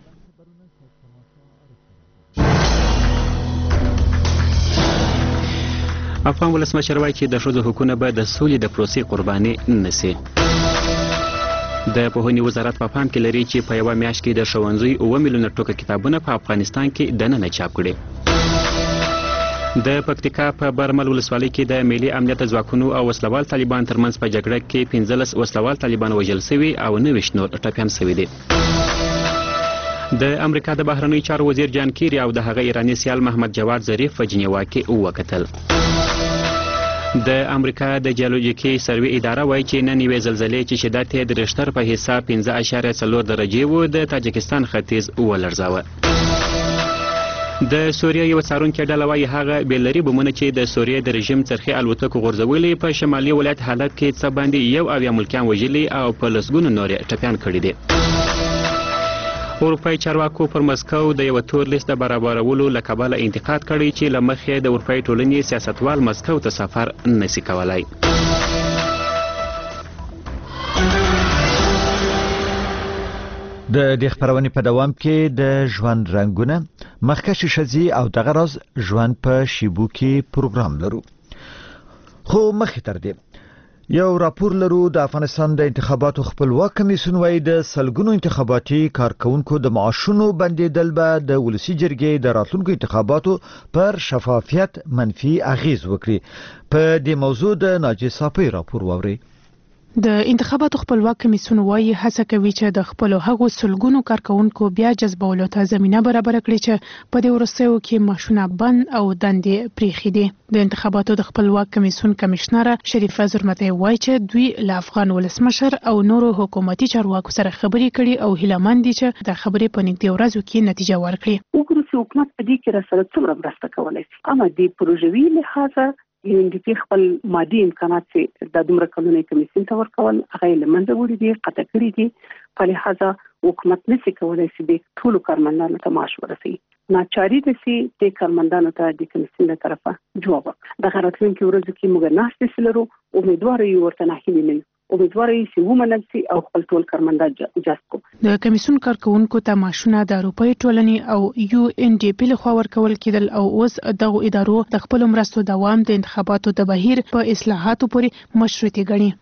[SPEAKER 2] افغان ولسمشر وایي چې د ښځو حقونه به د سولې د پروسې قرباني نشي. د پوهنې وزارت په پام کې لري چې په یوه میاشت کې د ښوونځیو 9 میلیونه ټوکه کتابونه په افغانستان کې دننه چاپ کړي. د پکتیکا په برمل ولسوالۍ کې د ملي امنیت ځواکونو او وسلوال طالبان ترمنځ په جګړه کې 15 وسلوال طالبان وژل شوي او 90 نور ټپیان شوي دي. د امریکا د بهرنیو چارو وزیر جان کیری او د هغه ایراني سیال محمد جواد ظریف په جنیوا کې وکتل. د امریکا د جیولوژیکي سروې اداره وایي چې نن یوې زلزلې چې شدت یې د ریشتر په حساب 5.4 درجې و د تاجکستان ختیځ ولړزاوه. د سوریه یو څارونکي ډله وایي هغه بیلري بمونه چې د سوریې د رژیم څرخي الوتکو غورځولي په شمالي ولایت حلب کې څه باندې 1 ملکیان وژلي او په لسګونو نور ټپیان کړي دي. اروپایي چارواکو پر مسکو د یو تور لیست د برابرولو له کبله انتقاد کړی چې له مخې د اروپایي ټولنې سیاستوال مسکو ته سفر نشي کولای.
[SPEAKER 1] د دې خبرونې په دوام کې د ژوند رنگونه مخکښ شذي او دغه راز ژوند په شیبو کې پروګرام لرو. خو مخې تر دې یو راپور لرو د افغانستان د انتخاباتو خپلواک کمیسیون وایي د سلګونو انتخاباتي کارکونکو د معاشونو بندیدل به د ولسی جرګې د راتلونکو انتخاباتو پر شفافیت منفي اغیز وکړي. په دې موضوع د ناجی صافی راپور واوري.
[SPEAKER 14] د انتخاباتو خپلواک کمیسیون وایي هڅه کوي چې د خپل هغو سلګونو کارکونکو بیا جذبولو ته زمينه برابر کړي چې په دې ورسېو کې ماشونه بند او دندې پریخي دي. د انتخاباتو د خپلواک کمیسیون کمشنره شریفه زرمته وایي چې دوی له افغان ولسمشر او نورو حکومتي چارواکو سره خبرې کړي او هیلهمند دي چې د خبرې په نږدې ورځو کې نتیجه ورکړي.
[SPEAKER 5] وګورئ چې حکومت په دې کې را سره څومره مرسته کولای شي. اما د پروژوي لحاظه د خپل مادي امکانات چې د دومره کلونې کمیسیون ته ورکول هغه لمنځه وړي دي قطع کړي دي. په لحاظه حکومت نشي کولای چې د ټول کارمندانو ته معاش ورسوي. ناچاري دي چې د کارمندانو ته د کمیسیون له طرفه جواب د غراتونکو ورځو کې موږ ناشته سلرو امیدوار یو ورته نه هیلې امیدوار یې ومنل شي او خپل ټول کارمندان جذب کو.
[SPEAKER 14] د کمیسیون کارکونکو ته معاشونه د اروپאי ټولنې او UNDP لخوا ورکول کېدل او اوس دغه ادارو د خپل مرستو دوام د انتخاباتو د بهیر په اصلاحاتو پورې مشروطي ګڼي.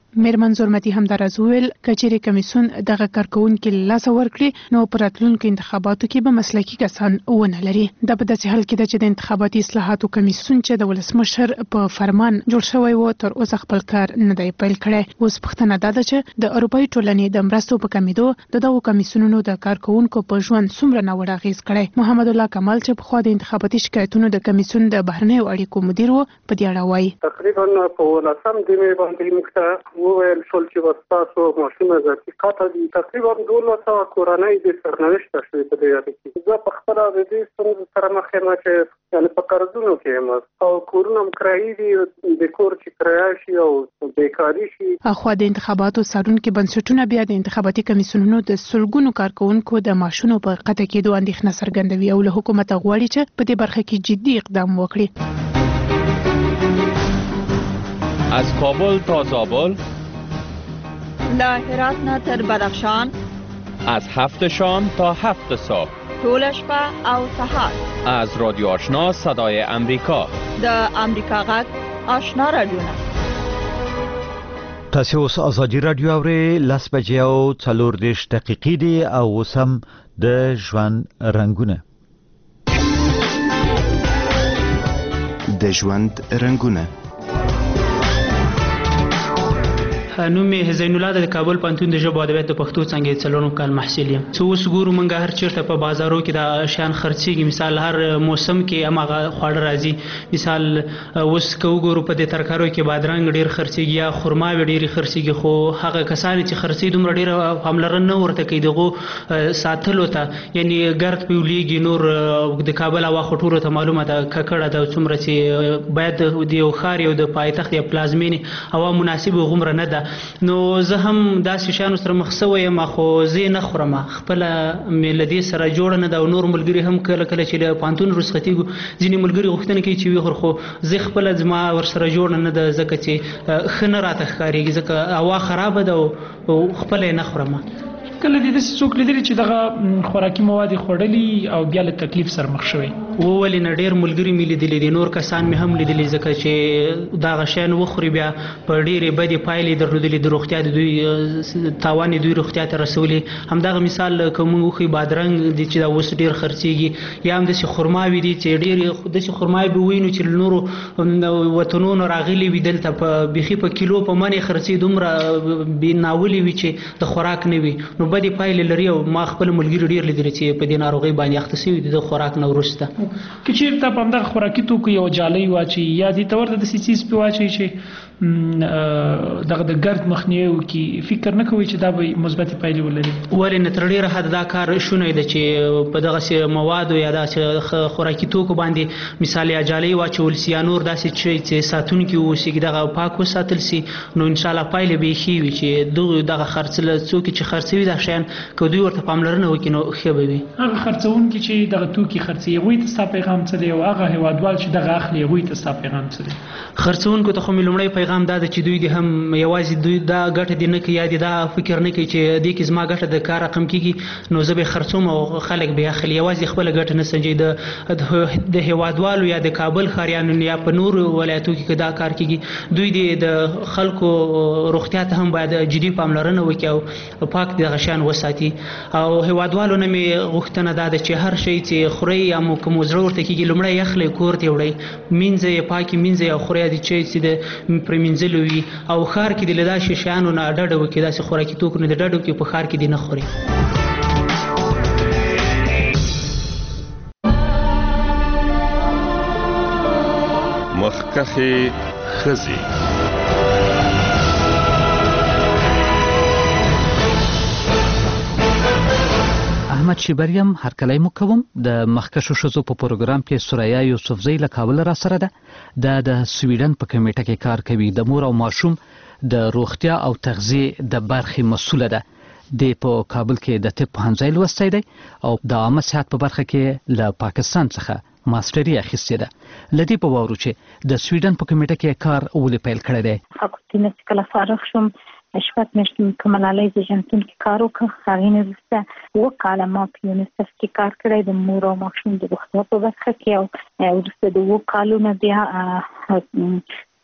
[SPEAKER 14] میرمن زورمتی هم در از ویل کچېری کمیسون دغه کارکونکو لاس ورکړي نو پراتلونکو انتخاباتو کې به مسلکي کسان ونه لري د په داسې حال کې چې د انتخاباتي اصلاحاتو کمیسون چې د ولسمشر په فرمان جوړ شوی و تر اوسه خپل کار نه دی پیل کړی. اوس پوښتنه ده چې د اروپאי ټولنې د مرستو په کمیدو دغه کمیسونونو د کارکونکو په ژوند څومره ناوړه اغیز کړی. محمد الله کمال چې په خوا د انتخاباتي شکایتونو د کمیسون د بهرنیو اړیکو مدیر و په دې اړه وایي.
[SPEAKER 20] تقریبا په ولسم د می باندې مخته وویل شول چې وستاسو ماشومه ذاتي قطع دي. تقریبا 1200 کورنۍ د سرنوشت شوې په دې اړه کې. زه په خپل د دې څنګه سره مخ یم چې یعنی په قرضونو کې یم او کورونه کرایي دي د کور چې کرایه شي او بیکاري شي.
[SPEAKER 14] اخوا د انتخاباتو څارونکو بنسټونه بیا د انتخاباتي کمیسونونو د سلګونو کارکونکو د ماشونو په قطع کېدو اندېښنه څرګندوي او له حکومت غواړي چې په دې برخه کې جدي اقدام وکړي.
[SPEAKER 21] از کابل تا زابل،
[SPEAKER 22] له هرات نه تر بدخشان،
[SPEAKER 21] از 7 شام تا 7 صبح،
[SPEAKER 22] ټول شپه او سهار،
[SPEAKER 21] از رادیو آشنا صدای امریکا،
[SPEAKER 22] د امریکا غږ آشنا رادیو.
[SPEAKER 1] تاسو اوس ازادي رادیو اورئ. 10:40 دقیقې دي او اوس هم د ژوند رنگونه.
[SPEAKER 23] د ژوند رنگونه.
[SPEAKER 24] نوم یې زین الله د کابل پوهنتون د ژبو ادبیات د پښتو څانګې څلورم کال محصل یم. څو اوس ګورو موږ هر چیرته په بازارو کې د شیان خرڅېږي. مثال هر موسم کې هماغه خواړه راځي. مثال اوس که وګورو په دې ترکاریو کې بادرنګ ډېر خرڅېږي یا خرماوې ډېرې خرڅېږي، خو هغه کسان چې خرڅوي دومره ډېره پاملرنه نه ورته کوي دغو ساتلو ته. یعنی ګرد پې ولیږي. نور د کابل هوا خو ټولو ته معلومه ده ککړه ده، څومره چې باید د یو ښار یو د پایتخت یا پلازمینې هوا مناسب غومره نه ده. نو زه هم داسې شیانو سره مخ شوی یم، خو زه نه خورم. خپله مې له دې سره جوړه نه ده او نور ملګري هم کله کله چې له پوهنتون رخصتېږو ځینې ملګري غوښتنه کوي چې ویې خور، خو زه خپله زما ورسره جوړه نه ده ځکه چې ښه نه راته ښکارېږي، ځکه هوا خرابه ده او خپله یې نه خورم.
[SPEAKER 25] کله دې داسې څوک لیدلي چې دغه خوراکي مواد یې خوړلي او بیا له تکلیف سره مخ شوی؟
[SPEAKER 24] ولې نه، ډېر ملګري مې لیدلي دي، نور کسان مې هم لیدلي، ځکه چې دغه شیان وخوري بیا په ډېرې بدې پایلې درلودلې، د روغتیا د دوی تاوان دوی روغتیا ته رسولي. همدغه مثال که موږ وښیو بادرنګ دی چې دا اوس ډېر خرڅېږي، یا هم داسې خرماوې دي چې ډېرې داسې خرماوې به ووینو چې له نورو وطنونو راغلي وي دلته په بیخي په کیلو په منې خرڅي، دومره بې ناولې وي چې د خوراک نه وي. نو بدې پایلې لري او ما خپل ملګري ډېر لیدلي چې په دې ناروغۍ باندې اخته شوي دي د خوراک نه وروسته.
[SPEAKER 25] که چېرته په همدغه خوراکي توکو یو جالۍ واچوي یا دې ته ورته داسې څیز پې واچوي چې دغه د ګرد مخنیوی وکړي، فکر نه کوي چې دا به مثبتې پایلې ولري؟ ولې نه، تر ډېره حد دا کار شونی ده چې په دغسې موادو یا داسې خوراکي توکو باندې مثال یا جالۍ واچول سي یا نور داسې شی چې ساتونکي واوسي، دغه پاک وساتل سي، نو انشاءالله پایلې به یې ښې وي چې دغه څوک چې خرڅوي دا شیان که دوی ورته پاملرنه وکړي نو ښه به وي. هغه خرڅوونکي چې دغه توکي خرڅوي هغوی ته ستا پیغام څه دی او هغه هېوادوال چې دغه اخلي هغوی ته ستا پیغام څه دی؟ خرڅوونکو ته خو مې لومړی پیغام دا ده چې دوی دې هم یوازې دوی دا ګټه دې نه کوي یا دې دا فکر نه کوي چې دې کې زما ګټه د کار رقم کېږي نو زه به خرڅوم او خلک به اخلي. یوازې خپله ګټه نه سنجوي. د هېوادوالو یا د کابل ښاریانو یا په نورو ولایتو کې که دا کار کېږي دوی دې د خلکو روغتیا ته هم باید جدي پاملرنه وکړي او پاک دغه شیان وساتي. او هېوادوالو نه مې غوښتنه دا ده چې هر شی چې خورئ یا که مو زړه ورته کېږي لومړی یې اخلئ کور ته یې وړئ، مینځئ یې پاکې مینځئ او خورئ د چای چې د پرې مینځلو وي. او ښار کې دې له داسې شیانو نه ډډه وکړي، داسې خوراکي توکو نه د ډډه وکړي، په ښار کې دې نه خوري.
[SPEAKER 26] مخکښې ښځې.
[SPEAKER 27] احمد شیبریم هرکلی مو کوم. د مخکښو ښځو په پروګرام کې سوریا یوسفزۍ له کابل را سره ده. د سویډن په کمیټه کې کار کوي. د مور او ماشوم د روغتیا او تغذیې د برخې مسؤله ده. د په کابل کې د طب پوهنځی لوستی دی او د عامه صحت په برخه کې له پاکستان څخه ماستري اخیستې ده. له دې په واورو چې د سویډن په کمیټه کې کار ولې پیل کړی دی.
[SPEAKER 28] فاکولټي نه چې کله فارغ شوم شپږ میاشتې په ملالۍ زیږنتون کې کار وکړ. هغې نه وروسته 7 کاله ما په یونیسف کې کار کړی د مور او ماشوم د روغتیا په برخه کې او وروسته د 7 کالو نه بیا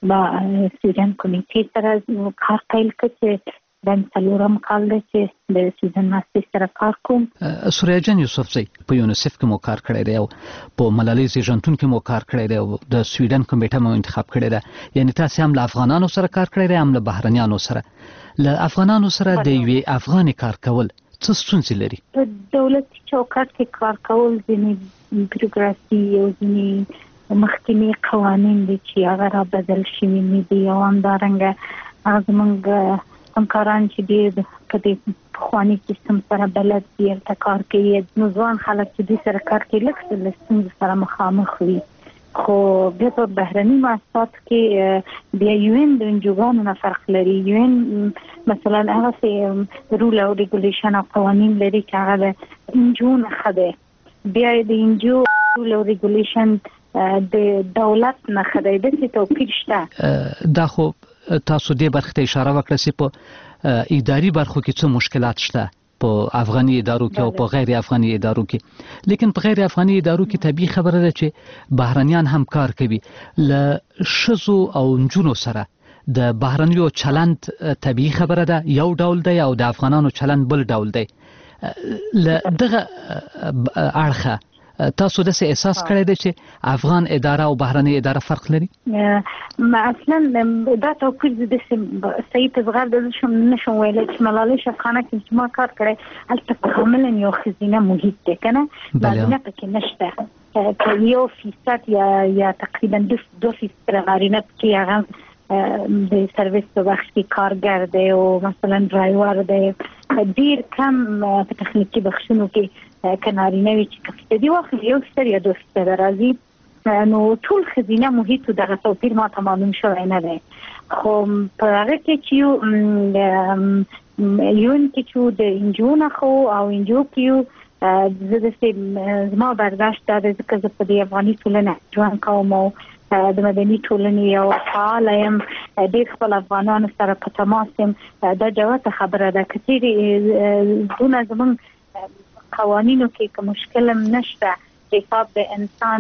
[SPEAKER 28] با سویډن کمیټې سره کار پیل کړ چې د څلورم کال دی چې د سویډن ماستر سره کار کوم.
[SPEAKER 27] سوریا جان یوسفزی په یونیسف کې مو کار کړی دی او په ملالۍ زیږنتون کې مو کار کړی دی او د سویډن کمیټه مو انتخاب کړی دی. یعنی تاسو هم له افغانانو سره کار کړی دی هم له بهرنیانو سره. له افغانانو سره د یوې افغاني کار کول څه ستونزې لري؟
[SPEAKER 28] په دولتي چوکاټ کې کار کول ځینې بیروکراسي او ځینې محکمې قوانین دي چې هغه را بدل شوي نه دي او همدارنګه هغه زموږ همکاران چې ډېر په دې پخواني سیستم سره بلد دي هلته کار کوي. نو ځوان خلک چې دوی سره کار کوي لږ څه له ستونزو سره مخامخ وي. خو بیا په بهرني مؤسساتو کې بیا UN د انجوګانو نه فرق لري. UN مثلا هغه رول او ریګولیشن او قوانین لري چې هغه د انجو نه ده. بیا د انجو رول او ریګولیشن د دولت نه خدای د څه توپیر شته.
[SPEAKER 27] دا خو تاسو دې برخه ته اشاره وکړه چې په اداري برخو کې څه مشکلات شته په افغاني ادارو کې او په غیر افغاني ادارو کې. لیکن په غیر افغاني ادارو کې طبيعي خبره ده چې بهرنیان هم کار کوي. له شزو او نجونو سره د بهرنیو چلند طبيعي خبره ده یو ډول دی او د افغانانو چلند بل ډول دی. له دغه اړخه تاسو د څه احساس کړی دی چې افغان اداره او بهرنۍ اداره فرق لري؟
[SPEAKER 28] اصلا دا توپیر د صحیح تزغر د نشم ویلی چې ملالۍ شفقانه کې چې ما کار کړی هلته کاملا یو ښځینه محیط دی که نه، نارینه پکې نشته. که 1% یا تقریبا 2% نارینه پکې هغه د سرویس په بخش کې کارګر دی او مثلا ډرایور دی. ډېر کم په تخنیکي بخشونو کې که نارینه وي چې کفیدي واخلي 1% یا 2% راځي. نو ټول ښځینه محیط دغه توپیر ما ته معلوم شوی نه دی. خو په هغه کې چې یون کې چې د انجو نه خو او انجو کې زه د زما برداشت دا دی ځکه زه په دې افغاني ټولنه ژوند کوم او د مدني ټولنې یو فعاله یم، ډېر خپل افغانانو سره په تماس یم. دا جوته خبره ده که چیرې دونه زموږ قوانینو کې که مشکل هم نشته، حساب د انسان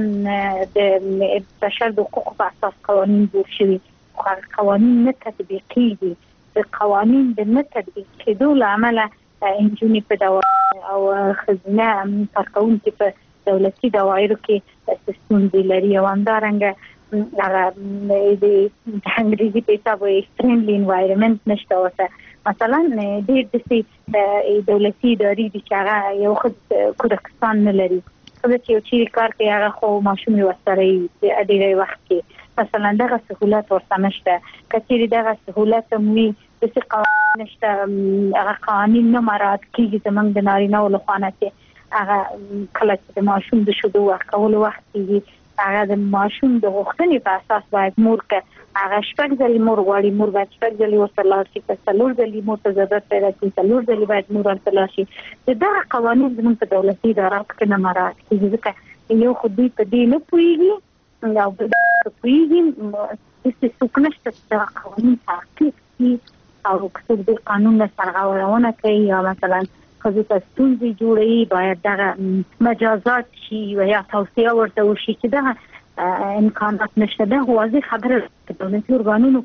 [SPEAKER 28] د بشر د حقوقو په اساس قوانین جوړ شوي، قوانین نه تطبیقېږي. د قوانین د نه تطبیق کېدو له امله نجونې په دواړو او ښځینه کارکوونکي په دولتي دواایرو کې ستونزې لري او همدارنګه هغه د انګریزي په حساب فرینډلي انوایرمنټ نشته ورته. مثلا ډېر داسې دولتي ادارې دي چې هغه یو ښه کودکستان نه لري. ښځه چې یو چیرې کار کوي هغه خو ماشوم یې ورسره وي د ډېری وخت کې مثلا دغه سهولت ورته نشته. که چیرې دغه سهولت هم وي داسې قوانین نشته، هغه قوانین نه مراعات کېږي زموږ د نارینه‌و لخوا نه چې هغه کله چې د ماشوم د شیدو ورکولو وخت کېږي هغه د ماشوم د غوښتنې په اساس باید مور که هغه 6 ځلې مور غواړي مور باید 6 ځلې ورته لاړ شي، که 4 ځلې مور ته ضرورت پیدا کړي 4 ځلې باید مور ورته لاړ شي. دغه قوانین زموږ په دولتي اداراتو کې نه مراعات کېږي ځکه یو خو دوی په دې نه پوهېږي او په دې پوهېږي داسې څوک نشته چې دغه قوانین تعقیب کړي او که څوک د قانون نه سرغړونه کوي یا مثلا ښځو ته ستونزې جوړوي باید دغه مجازات شي و یا توصیه ورته وشي چې دغه امکانات نشته. دا واضح خبره په دولتي ارګانونو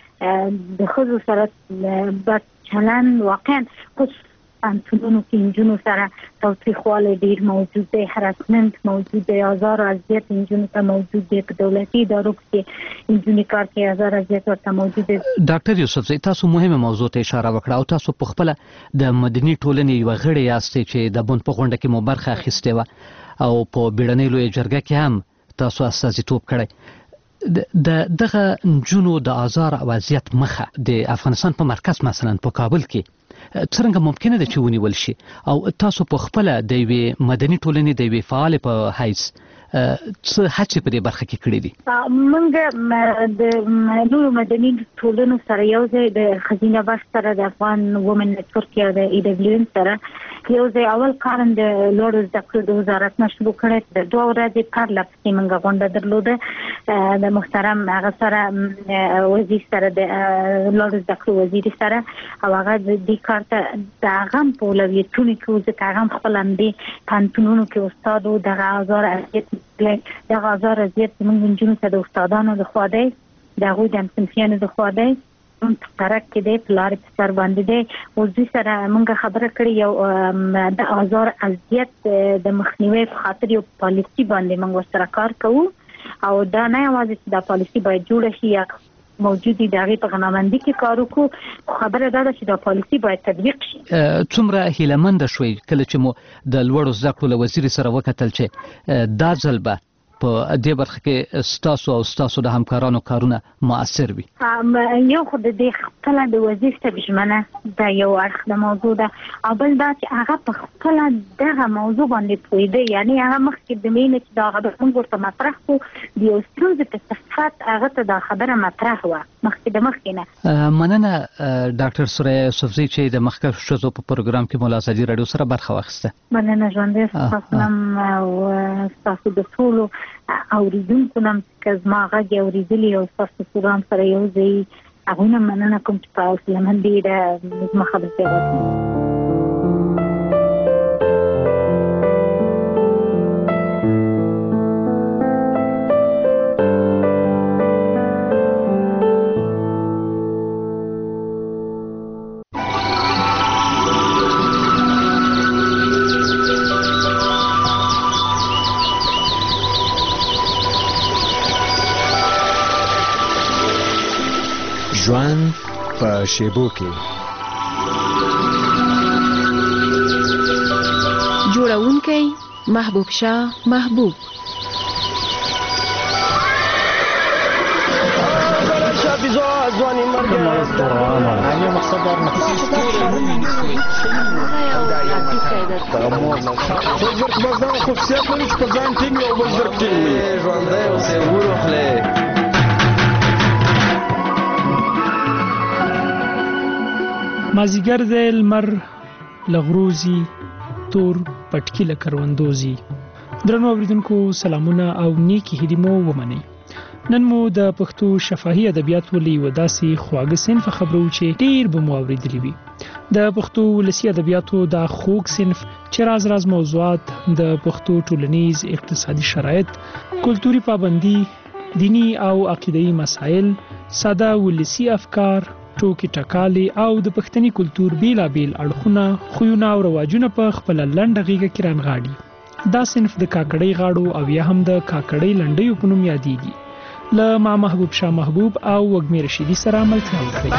[SPEAKER 28] کې د ښځو سره بد چلند واقعا پوهنتونونو کې نجونو سره تاوتریخوالی ډېر موجود دی، هراسمنت موجود دی، آزار او اذیت نجونو ته موجود دی. په دولتي ادارو کې نجونې کار کوي آزار اذیت ورته موجود دی.
[SPEAKER 27] ډاکټر یوسفزی تاسو مهمه موضوع ته اشاره وکړه او تاسو په خپله د مدني ټولنې یوه غړې یاستئ چې د بن په غونډه کې مو برخه اخیستې وه او په بیړنۍ لویه جرګه کې هم تاسو استازیتوب کړی. دغه نجونو د آزار او اذیت مخه د افغانستان په مرکز مثلا په کابل کې څرنګه ممکنه ده چې ونیول شي او تاسو په خپله د یوې مدني ټولنې د یوې فعالې په حیث څه هڅې په دې برخه کې کړې دي؟
[SPEAKER 28] موږ د نورو مدني ټولنو سره یو ځای د ښځینه بخش سره د افغان وومن نیټورک یا د EWN سره یو ځای اول کار د لوړو زده کړو د وزارت نه شروع کړی. د 2 ورځې پرله پسې موږ غونډه درلوده د محترم هغه سره وزیر سره د لوړو زده کړو وزیر سره او هغه دې کار ته د هغه هم په اولویتونو کې ځکه هغه هم خپل همدې پوهنتونونو کې استاد و دغه آزار اذیت دغه آزار اذیت زموږ نجونو ته د استادانو لخوا دی د هغوی د همصنفیانو د خوا دی ترک کې دی په لارې په سر باندې دی. اوس دوی سره موږ خبره کړې یو د آزار اذیت د مخنیوي په خاطر یو پالیسي باندې موږ ورسره کار کوو او دا نه یوازې چې دا پالیسي باید جوړه شي یا موجودي د هغې په غنامندي کې کار وکړو، خبره دا ده چې دا پالیسي باید تطبیق شي.
[SPEAKER 27] څومره هیلهمنده شوئ کله چې مو د لوړو زده کړو له وزیر سره وکتل چې دا ځل به په دې برخه کې ستاسو او ستاسو د همکارانو کارونه مؤثر وي؟
[SPEAKER 28] یو خو د دې خپل د وزیر صاحب ژمنه دا یو اړخ د موضوع ده، او بل دا چې هغه په خپل دغه موضوع باندې پوهېده، یعنی هغه مخکې د مینې چې دا خبره موږ ورته مطرح کړو د یو ستونزې په صفت هغه ته دا خبره مطرح وه مخکې نه.
[SPEAKER 27] مننه ډاکټر سریا یوسفزۍ چې د مخکښو ښځو په پروګرام کې مو له ازادي راډیو سره برخه واخیسته.
[SPEAKER 28] مننه ژوندی ستاسو نم او ستاسو د ټولو اوریدونکو نم که زما غږ یې اورېدلي او ستاسو پروګرام سره یو ځای هغوی نه مننه کوم چې په هیلهمندۍ ډېره زما خبرې وکړي.
[SPEAKER 3] ژوند په شیبو کې
[SPEAKER 4] جوړونکی محبوب شاه محبوب.
[SPEAKER 25] مازیګر دی لمر لغروزی تور پټکی له کروندوزی. درنو اوریدونکو سلامونه او نیکی هیلې مو ومنئ. نن مو د پښتو شفاهي ادبیاتو له یوه داسې خواږه صنف خبرو چې ډېر به مو اورېدلي وي. د پښتو ولسي ادبیاتو دا خوږ صنف چې راز موضوعات د پښتو ټولنیز اقتصادي شرایط، کلتوري پابندي، دینی او عقیده‌ای مسایل، ساده ولسي افکار، ټوکې ټکالې او د پښتني کلتور بیلابیل اړخونه، خویونه او رواجونه په خپله لنډه غېږه کې رانغاړي. دا صنف د کاکړۍ غاړو او یا هم د کاکړۍ لنډیو په نوم یادیږي. له ما محبوب شاه محبوب او وږمې رشیدي سره ملتیا وکړئ.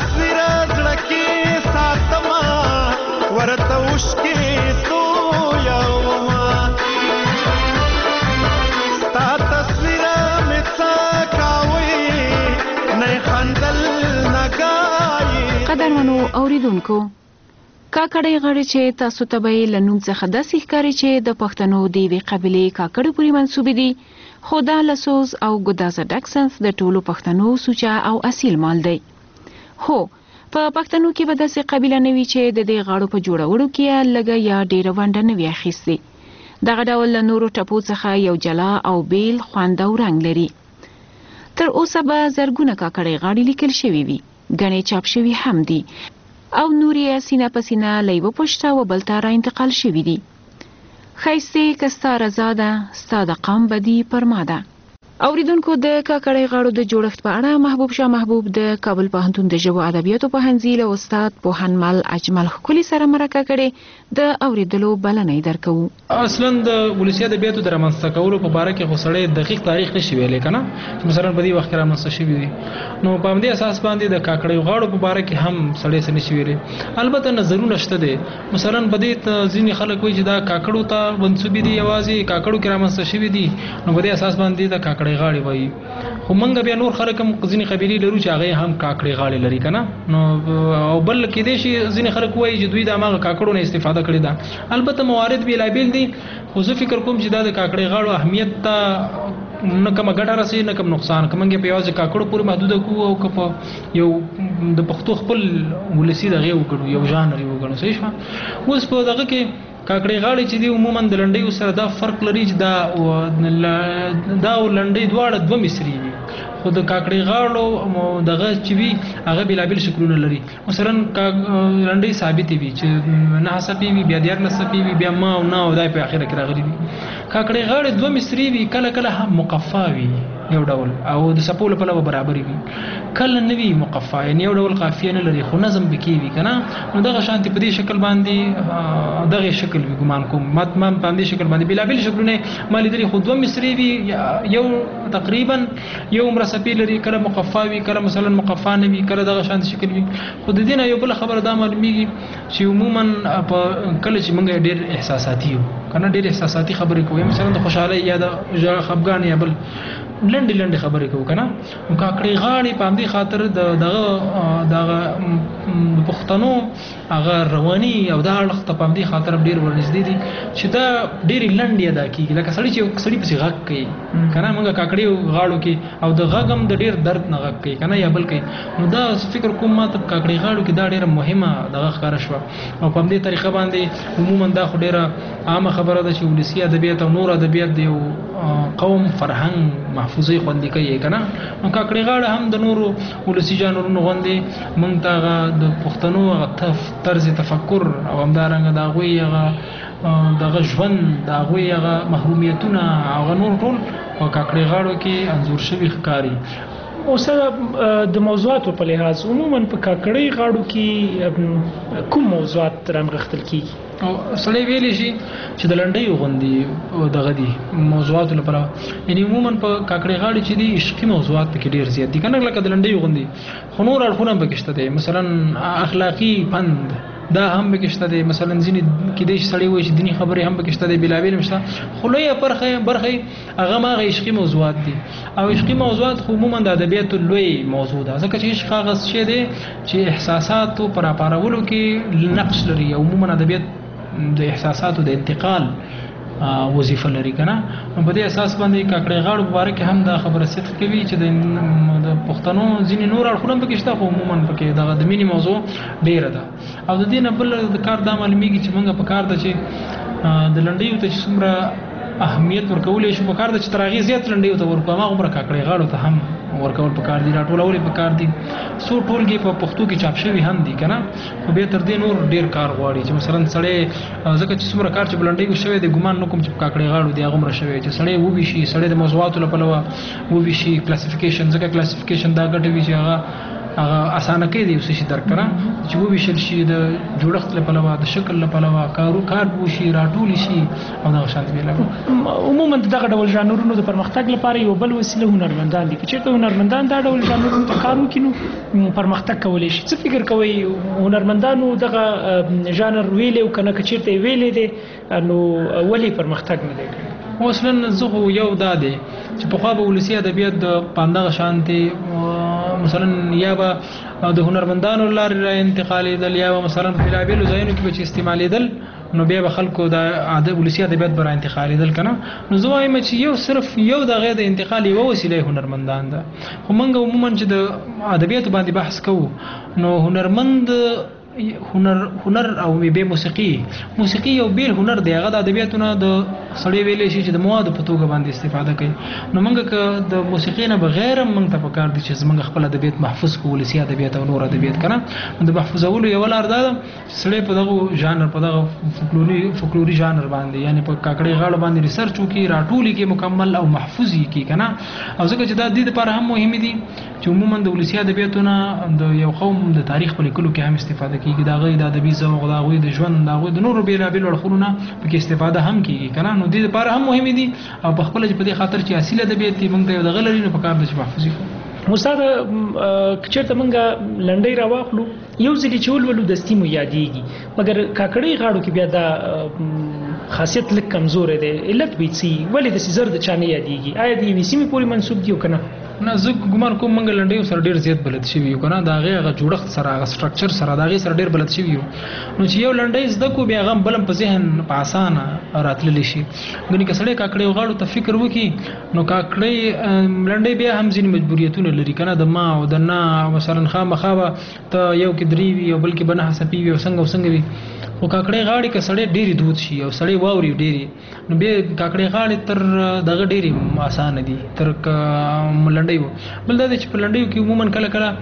[SPEAKER 4] قدرمنو اوریدونکو، کاکړۍ غاړې چې تاسو ته به یې له نوم څخه داسې ښکاري چې د پښتنو د یوې قبیلې کاکړو پورې منسوبې دي، خو دا له سوز او ګدازه ډک صنف د ټولو پښتنو سوچه او اصیل مال دی. هو په پښتنو کې به داسې قبیله نه وي چې د دې غاړو په جوړولو کې لږه یا ډېره ونډه نه وي اخیستې. دغه ډول له نورو ټپو څخه یو جلا او بیل خوند او رنګ لري. تر اوسه به زرګونه کاکړۍ غاړې لیکل شوي وي، ګڼې چاپ شوي هم دي او نور یې سینه په سینه له یوه پشته و بل ته را انتقال شوي دي. ښایستې که ستا رضا ده، ستا د قام بدي پر ما ده. اوریدونکو، د کاکړۍ غاړو د جوړښت په اړه محبوب شاه محبوب د کابل پوهنتون د ژبو ادبیاتو پوهنځي له استاد پوهنمل اجمل ښکلي سره مرکه کړې، د اوریدلو بلنه یې درکوو.
[SPEAKER 24] اصلا د ولسي ادبیاتو د رامنځته کولو په باره کې خو سړی دقیق تاریخ نشي ویلی که نه، چې مثلا په دې وخت کې رامنځته شوي دي، نو په همدې اساس باندې د کاکړۍ غاړو په باره کې هم سړی څه نشي ویلی. البته نظرونه شته دی، مثلا په دې ځینې خلک وایي چې دا کاکړو ته منسوبې دي، یوازې کاکړو کې رامنځته شوي دي، نو په دې اساس باندې د کاکړۍ غاړې وایي. خو موږ بیا نور خلک هم ځینې قبیلې لرو چې هغې هم کاکړۍ غاړې لري که نه، نو او بل کېدای شي ځینې خلک وایي چې دوی د هماغه کاکړو نه استفاده کړې ده. البته موارد بېلابېل دي، خو زه فکر کوم چې دا د کاکړۍ غاړو اهمیت ته نه کومه ګټه رسوي نه کوم نقصان، که موږ یې په یوازې کاکړو پورې محدوده کړو او که په یو د پښتو خپل ولسي دغې وکړو، یو ژانر یې وګڼو. صحیح شوه. اوس په دغه کې کاکړۍ غاړې چې دی عموما د لنډیو سره دا فرق لري چې دا لنډۍ دواړه دوه مصري وي، خو د کاکړۍ غاړو دغه چې وي هغه بېلابېل شکلونه لري. مثلا لنډۍ ثابتې وي چې 9 څپې وي، بیا 14 څپې وي، بیا ما او نه او دا په اخره کې راغلي دي. کاکړۍ غاړې دوه مصري وي، کله کله هم مقفا وي،
[SPEAKER 25] یو ډول او د سپول په لور برابر وي کله نوی مقفا یعنی یو ډول قافیه نه لري خو نظم بکی وي کنه نو دغه شانتي په دې شکل باندې دغه شکل وي ګمان کوم ماتمام په دې شکل باندې بلابل شکلونه مالي دري خو دوه مصري وي یو تقریبا یو مرسپی لري کله مقفا وي کله مثلا مقفا نه وي کله دغه شانتي شکل وي خو د دې نه یو بل خبره دا معلومیږي چې عموما په کله چې موږ ډېر احساساتي یو کنه ډېر احساساتي خبرې کوي مثلا د خوشاله یا د خفګان یا بل لنډي خبرې کوو کنه نو کاکړي غاړي په دې خاطر دغه پښتنو هغه رواني او دا اړخ ته په دې خاطر ډیر ورنږدې دي چې دا ډیر لنډي ادا کیږي لکه سړی چې سړی په غږ کوي کنه موږ کاکړي غاړو کې او د غږم د ډیر درد نه غږ کوي کنه یا بل کوي نو دا فکر کوم ما ته کاکړي غاړو کې دا ډیره مهمه دغه ښکار شو او په دې طریقه باندې عموما دا خو ډیره عامه خبره ده چې ولسی ادبیات او نور ادبیات دی قوم فرهنګ محفوظي خوندې کوي کنه نو کاکړي غاړه هم د نورو ولسی جانورونو غوندې مونږ ته د پښتنو طرز تفکر او همدارنګه دا غوي دغه ژوند دا غوي محرومیتونه او نور ټول په کاکړي غاړو کې انځور شوی ښکاری او سره د موضوعاتو په لحاظ عموما په کاکړي غاړو کې کوم موضوعات رانغښتل کیږي او سړی ویلی شي چې د لنډیو غوندې دغه دي موضوعاتو لپاره یعنی عموما په کاکړي غاړي چې دي عشقي موضوعات پکې ډېر زیات دي کنه لکه د لنډیو غوندې خو نور اړخونه هم پکې شته دي مثلا اخلاقي پند دا هم پکې شته دي مثلا ځینې کېدای شي سړی وایي چې دیني خبرې هم پکې شته دي بېلابېل هم شته خو لویه برخه هغه هماغه عشقي موضوعات دي او عشقي موضوعات خو عموما د ادبیاتو لوی موضوع ده ځکه چې عشق هغه شی دی چې احساساتو په راپارولو کې نقش لري او عموما ادبیات د احساساتو د انتقال وظیفه لري کنه په دې اساس باندې کاکړي غاړو مبارک هم دا خبره صدق کوي چې د پښتنو ځینې نور اړخونه پکې شته خو عموما پکې دغه د مینی موضوع ډیره ده او د دې نه بل د کار دا معلومیږي چې موږ په کار ده چې د لنډیو ته چې څومره اهمیت ورکولې شو په کار ده چې تر هغې زیات لنډیو ته ورکو هغه عمره کاکړي غاړو ته هم ورکول پکار دي راټولول پکار دي سو ټولګي په پښتو کې چاپ شوی هم دي کنه خو به تر دې نور ډیر کار غواړي چې مثلا سړی ځکه چې څومره کار چې بلنډي شوی دی ګمان نو کوم چې کاکړي غاړو دی هغه مر شوی چې سړی وو بي شي سړی د موضوعاتو لپاره وو بي شي کلاسیفیکیشن ځکه کلاسیفیکیشن دا ګټوي چې هغه اسانه کې دی اوس شي درک کړه چې وو بي شي د جوړښت لپاره د شکل لپاره کار بو شي راټول شي او دا شانت ویل عموما دغه ډول ژانرونو د پرمختګ لپاره یو بل وسیله هنرمندان دي چې ته هنرمندان دا ډول ژانرونو ته کار وکړي پرمختګ کولای شي څه فکر کوي هنرمندانو دغه ژانر ویلې او کنه چیرته ویلې دي نو ولې پرمختګ نه دی اصلا زه یو دا دی چې په خوا به ولسی ادبیات د پاندغه شانتي مثلا یا به د هنرمندانو لارې را انتقالېدل یا به مثلا په بېلابېلو ځایونو کې به چې استعمالېدل نو بیا به خلکو د ولسی ادبیات به را انتقالېدل که نه نو زه وایم چې صرف یو د هغې د انتقال یوه وسیله هنرمندان ده خو موږ عموما چې د ادبیاتو باندې بحث کوو نو هنرمند هنر او به موسیقي یو بیل هنر دی هغه د ادبیاتونو د سړی ویلې شي چې د موادو په توګه باندې استفاده کوي نو موږ که د موسیقي نه بغیر موږ ته پکار دي چې موږ خپل ادبیات محفوظ کړو ولسی ادبیات او نور ادبیات کنه د محفوظولو یو لار ده سړی په دغه ژانر په دغه فولکلوري ژانر باندې یعنی په کاکړي غاړو باندې ریسرچ وکړي راټولي کې مکمل او محفوظ کی کنه او ځکه چې دا د دې لپاره هم مهم دي چې عموما د ولسی ادبیاتونو د یو قوم د تاریخ په لیکلو کې هم استفاده کیږي دا غي د ادبي ذوق دا غوي د ژوند دا غوي د نورو بیلابل اړخونو په کې استفاده هم کیږي کنه نو د دې لپاره هم مهم دي او په خپل په دې خاطر چې اصلي ادبیات دي موږ ته د غلري نه په کار د محفوظ کو استاد چیرته موږ لنډۍ راواخلو یو ځل چې ولولو دستي مو یادېږي مګر کاکړي غاړو کې بیا دا خاصیت لږ کمزور دی علت بیتسي ولې د سیزر د چانه یادېږي آیا د یوې سیمې پورې منسوب دی او کنه نه زه ګمان کوم موږ لنډیو سره ډیر زیات بلد شوي یو کنه دا هغه جوړښت سره هغه سټرکچر سره دا هغه سره ډیر بلد شوي یو نو چې یو لنډی زده کو بیا هغه بلم په ذهن په اسانه راتللی شي غني کسړې کاکړې غاړو ته فکر وکي نو کاکړې لنډی بیا هم ځین مجبوریتونه لري کنه د ما او د نه مثلا خامخابه ته یو کې درې وي او بلکې بنه حسابي وي او څنګه وي او کاکړې غاړي کې سړې ډېری دود شي او سړې واوري ډېری نو به کاکړې غاړي تر دغه ډېری آسان دي تر لنډیو بل دا چې په لنډیو کې عموما کله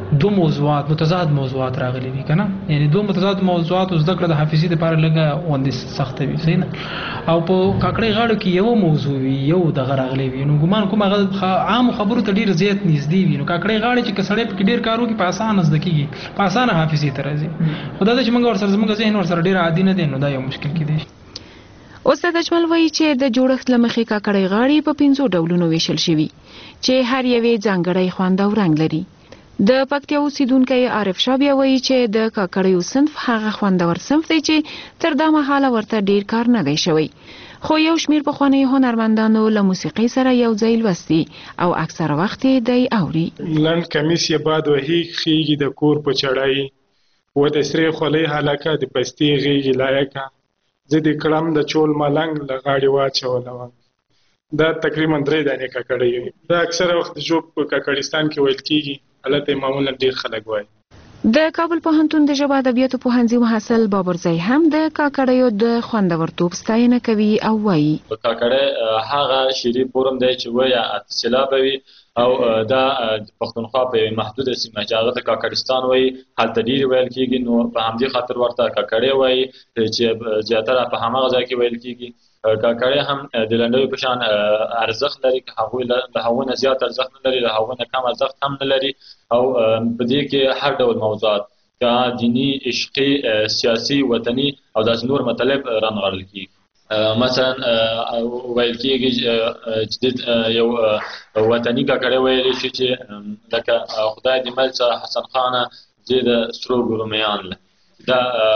[SPEAKER 25] دو موضوعات متضاد موضوعات راغلي دي کنه یعنی دو متضاد موضوعات زده کړه د حافظي لپاره لګه وندې سخت وي صحیح نه او په کاکړی غاړو کې یو موضوع وي یو د غراغلي وي نو ګمان کوم هغه عام خبرو ته ډیر زیات نږدې وي نو کاکړی غاړي چې کسړې په ډیر کارو کې په اسانه زده کیږي په اسانه حافظي ته راځي خدای دې چې موږ ورسره زموږ ذهن ورسره ډیر عادي نه دي نو دا یو مشکل کیدی
[SPEAKER 4] استاد اجمل وایي چې د جوړښت لمخې کاکړی غاړي په 5 ډولونو ویشل شوی چې هر یوې ځانګړی خوند او رنگ لري د پکتیا اوسیدونکو عارف شاه بیا وایي چې د کاکړیو صنف هغه خوندور صنف دی چې تر دا مهاله ورته ډیر کار نه دی شوی خو یو شمیر پخواني هنرمندانو له موسیقۍ سره یو ځای لوستي او اکثر وخت دی اوري
[SPEAKER 6] لن کمیس یې باد وهي خيږي د کور په چړای و د سری خولې هلاکه د پستی غیږي لایکه زه د کلم د چول ملنګ لغاړي واچولم دا تقریبا 3 دانې کاکړی دا اکثر وخت جو په کاکړستان کې ویل کیږي حالت معمولا ډیر خلک وایي
[SPEAKER 4] د کابل پوهنتون د ژبه ادبیاتو پوهنځي محصل بابرزی هم د کاکړیو د خوندورتوب ستاینه کوي او وایي
[SPEAKER 7] کاکړی هغه شری فورم دی چې وایي اتصالات وي او دا پښتونخوا په محدوده سیمه کې هغه د کاکړستان وایي هلته ډیر ویل کیږي نو په همدې خاطر ورته کاکړی وایي چې زیاتره په هماغه ځای کې ویل کیږي کاکړی هم د لنډیو په شان ارزښت لري که هغوی له هغوی نه زیات ارزښت نه لري له هغوی نه کم ارزښت هم نه لري او په دې کې هر ډول موضوعات که دینی عشقي سیاسي وطني او داسې نور مطالب رانغاړل کیږي مثلا ویل کیږي چې یو وطني کاکړی ویلی شي چې لکه خدای دې مل څه حسن خانه زه د سرو ګلو میان له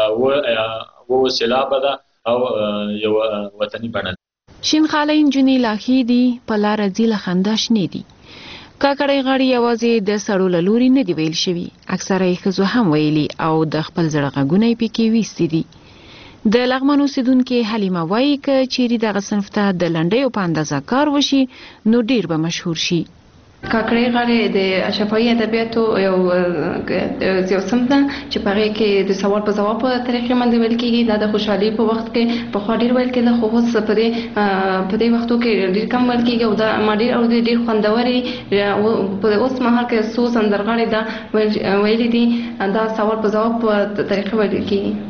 [SPEAKER 7] دا سیلابه ده او یو وطني بڼه
[SPEAKER 4] شین خاله انجونی لاخی دی په لار ځي له خندا شنې دي کاکړی غاړي یوازې د سړو له لوري نه دی ویل شوی اکثره یې ښځو هم ویلي او د خپل زړه غږونه یې پکې ویستي دي د لغمان اوسیدونکې حلیمه وایي که چیرې دغه صنف ته د لنډیو په اندازه کار وشي نو ډیر به مشهور شي
[SPEAKER 8] کاکړی غاړي د شفاهي ادبیاتو یو صنف ده چې په هغې کې د سوال په ځواب په طریقې باندې ویل کېږي دا د خوشحالۍ په وخت کې پخوا ډېر ویل کېده خو اوس په دې وختو کې ډېر کم ویل کېږي او دا ما ډېر اورېدلي ډېر خوندور په اوس مهال کې څو سندرغاړي دا ویلي دي دا سوال په ځواب په طریقې ویل کېږي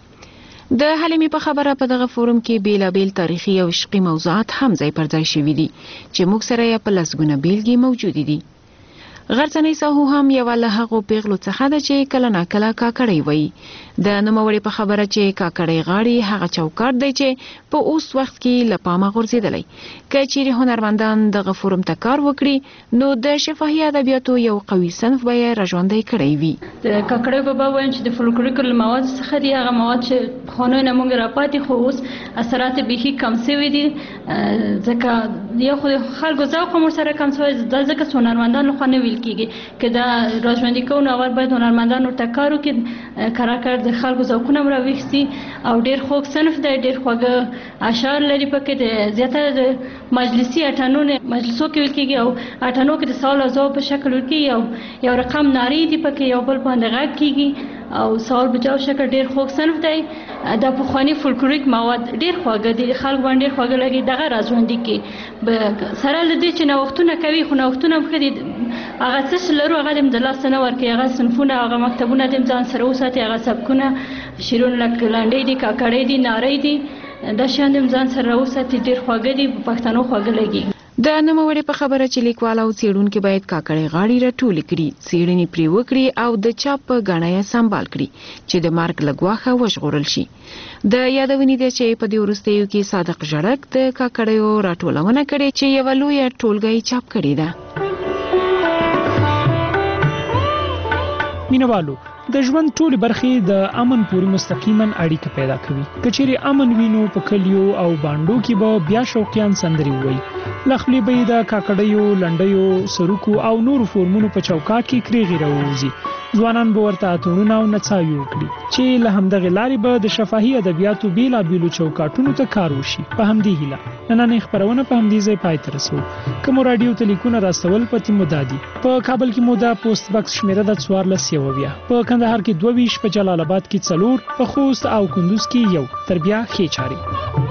[SPEAKER 4] د حلیمې په خبره په دغه فورم کې بیلابیل تاریخي او عشقي موضوعات هم ځای پر ځای شوي دي چې موږ سره یې په لسګونه بیلګې موجودې دي غرڅنۍ ساهو هم یوه له هغو پیغلو څخه ده چې کله ناکله کاکړی وایي د نوموړې په خبره چې کاکړی غاړي هغه چوکاټ دی چې په اوس وخت کې له پامه غورځېدلی که چیرې هنرمندان دغه فورم ته کار وکړي نو د شفاهي ادبیاتو یو قوي صنف به یې راژوندی کړی وي
[SPEAKER 9] د کاکړی بابا وایم چې د فولکلوریکل مواد څخه دي هغه مواد چې پخوانیو نه موږ راپاتې خو اوس اثرات بیخي کم سوي دي ځکه یو خو د خلکو ذوق هم ورسره کم سوی دا ځکه چې هنرمندان لخوا نه ویل کېږي که دا راژوندي کوو نو اول باید هنرمندان ورته کار وکړي کراکړ د خلکو ذوقونه هم راویښ سي او ډېر خوږ صنف دی ډېر خواږه اشعار لري پکې د زیاتره د مجلسي اټانو مجلسو کې ویل کېږي او اټانو کې د سوال او ځواب په شکل ویل کېږي او یو رقم نارې دي پکې یو بل باندې غږ کېږي او سوال بجاو شکل ډېر خوږ صنف دی دا پخواني فولکلوریک مواد ډېر خواږه دي خلک باندې ډېر خواږه لګي دغه راژوندي کې سره له دې چې نوښتونه کوي خو نوښتونه هم ښه دي هغه څه چې لرو هغه د لاسه نه ورکوي هغه صنفونه هغه مکتبونه د ځان سره وساتي هغه سبکونه شیرونه لکه لنډۍ دي کاکړۍ دي نارۍ دي دا شیان د ځان سره وساتي ډېر خواږه دي په پښتنو خواږه لګي
[SPEAKER 4] د نوموړې په خبره چې لیکوال او څېړونکي باید کاکړۍ غاړي راټولې کړي څېړنې پرې وکړي او د چاپ په ګاڼه یې سمبال کړي چې د مرګ له ګواښه وژغورل شي د یادونې ده چې په دې وروستیو کې صادق ژړک د کاکړیو راټولونه کړې چې یوه لویه ټولګه یې چاپ کړې ده
[SPEAKER 25] مینوالو د ژوند ټول برخې د امن پورې مستقیما اړیکه پیدا کوي کچېرې امن وینو په کلیو او باندو کې به بیا شوقیان سندري وایي لخلې به د کاکړیو لنډیو سروکو او نورو فورمونو په چوکاټ کې کریغي راوځي ځوانان به ورته اتونونه او نڅاوي وکړي چې له همدغه لارې به د شفاهي ادبیاتو بیلابیلو چوکاټونو ته کار وشي په همدې هیله نننۍ خپرونه په همدې ځای پای ته رسوو که مو راډیو ته لیکونه راستول پته مو دادي په کابل کې مو د پوسټ بکس شمیره د 14 په کندهار کې 22 په جلال آباد کې 4 په خوست او کندوز کې 1 تر بیا ښې چارې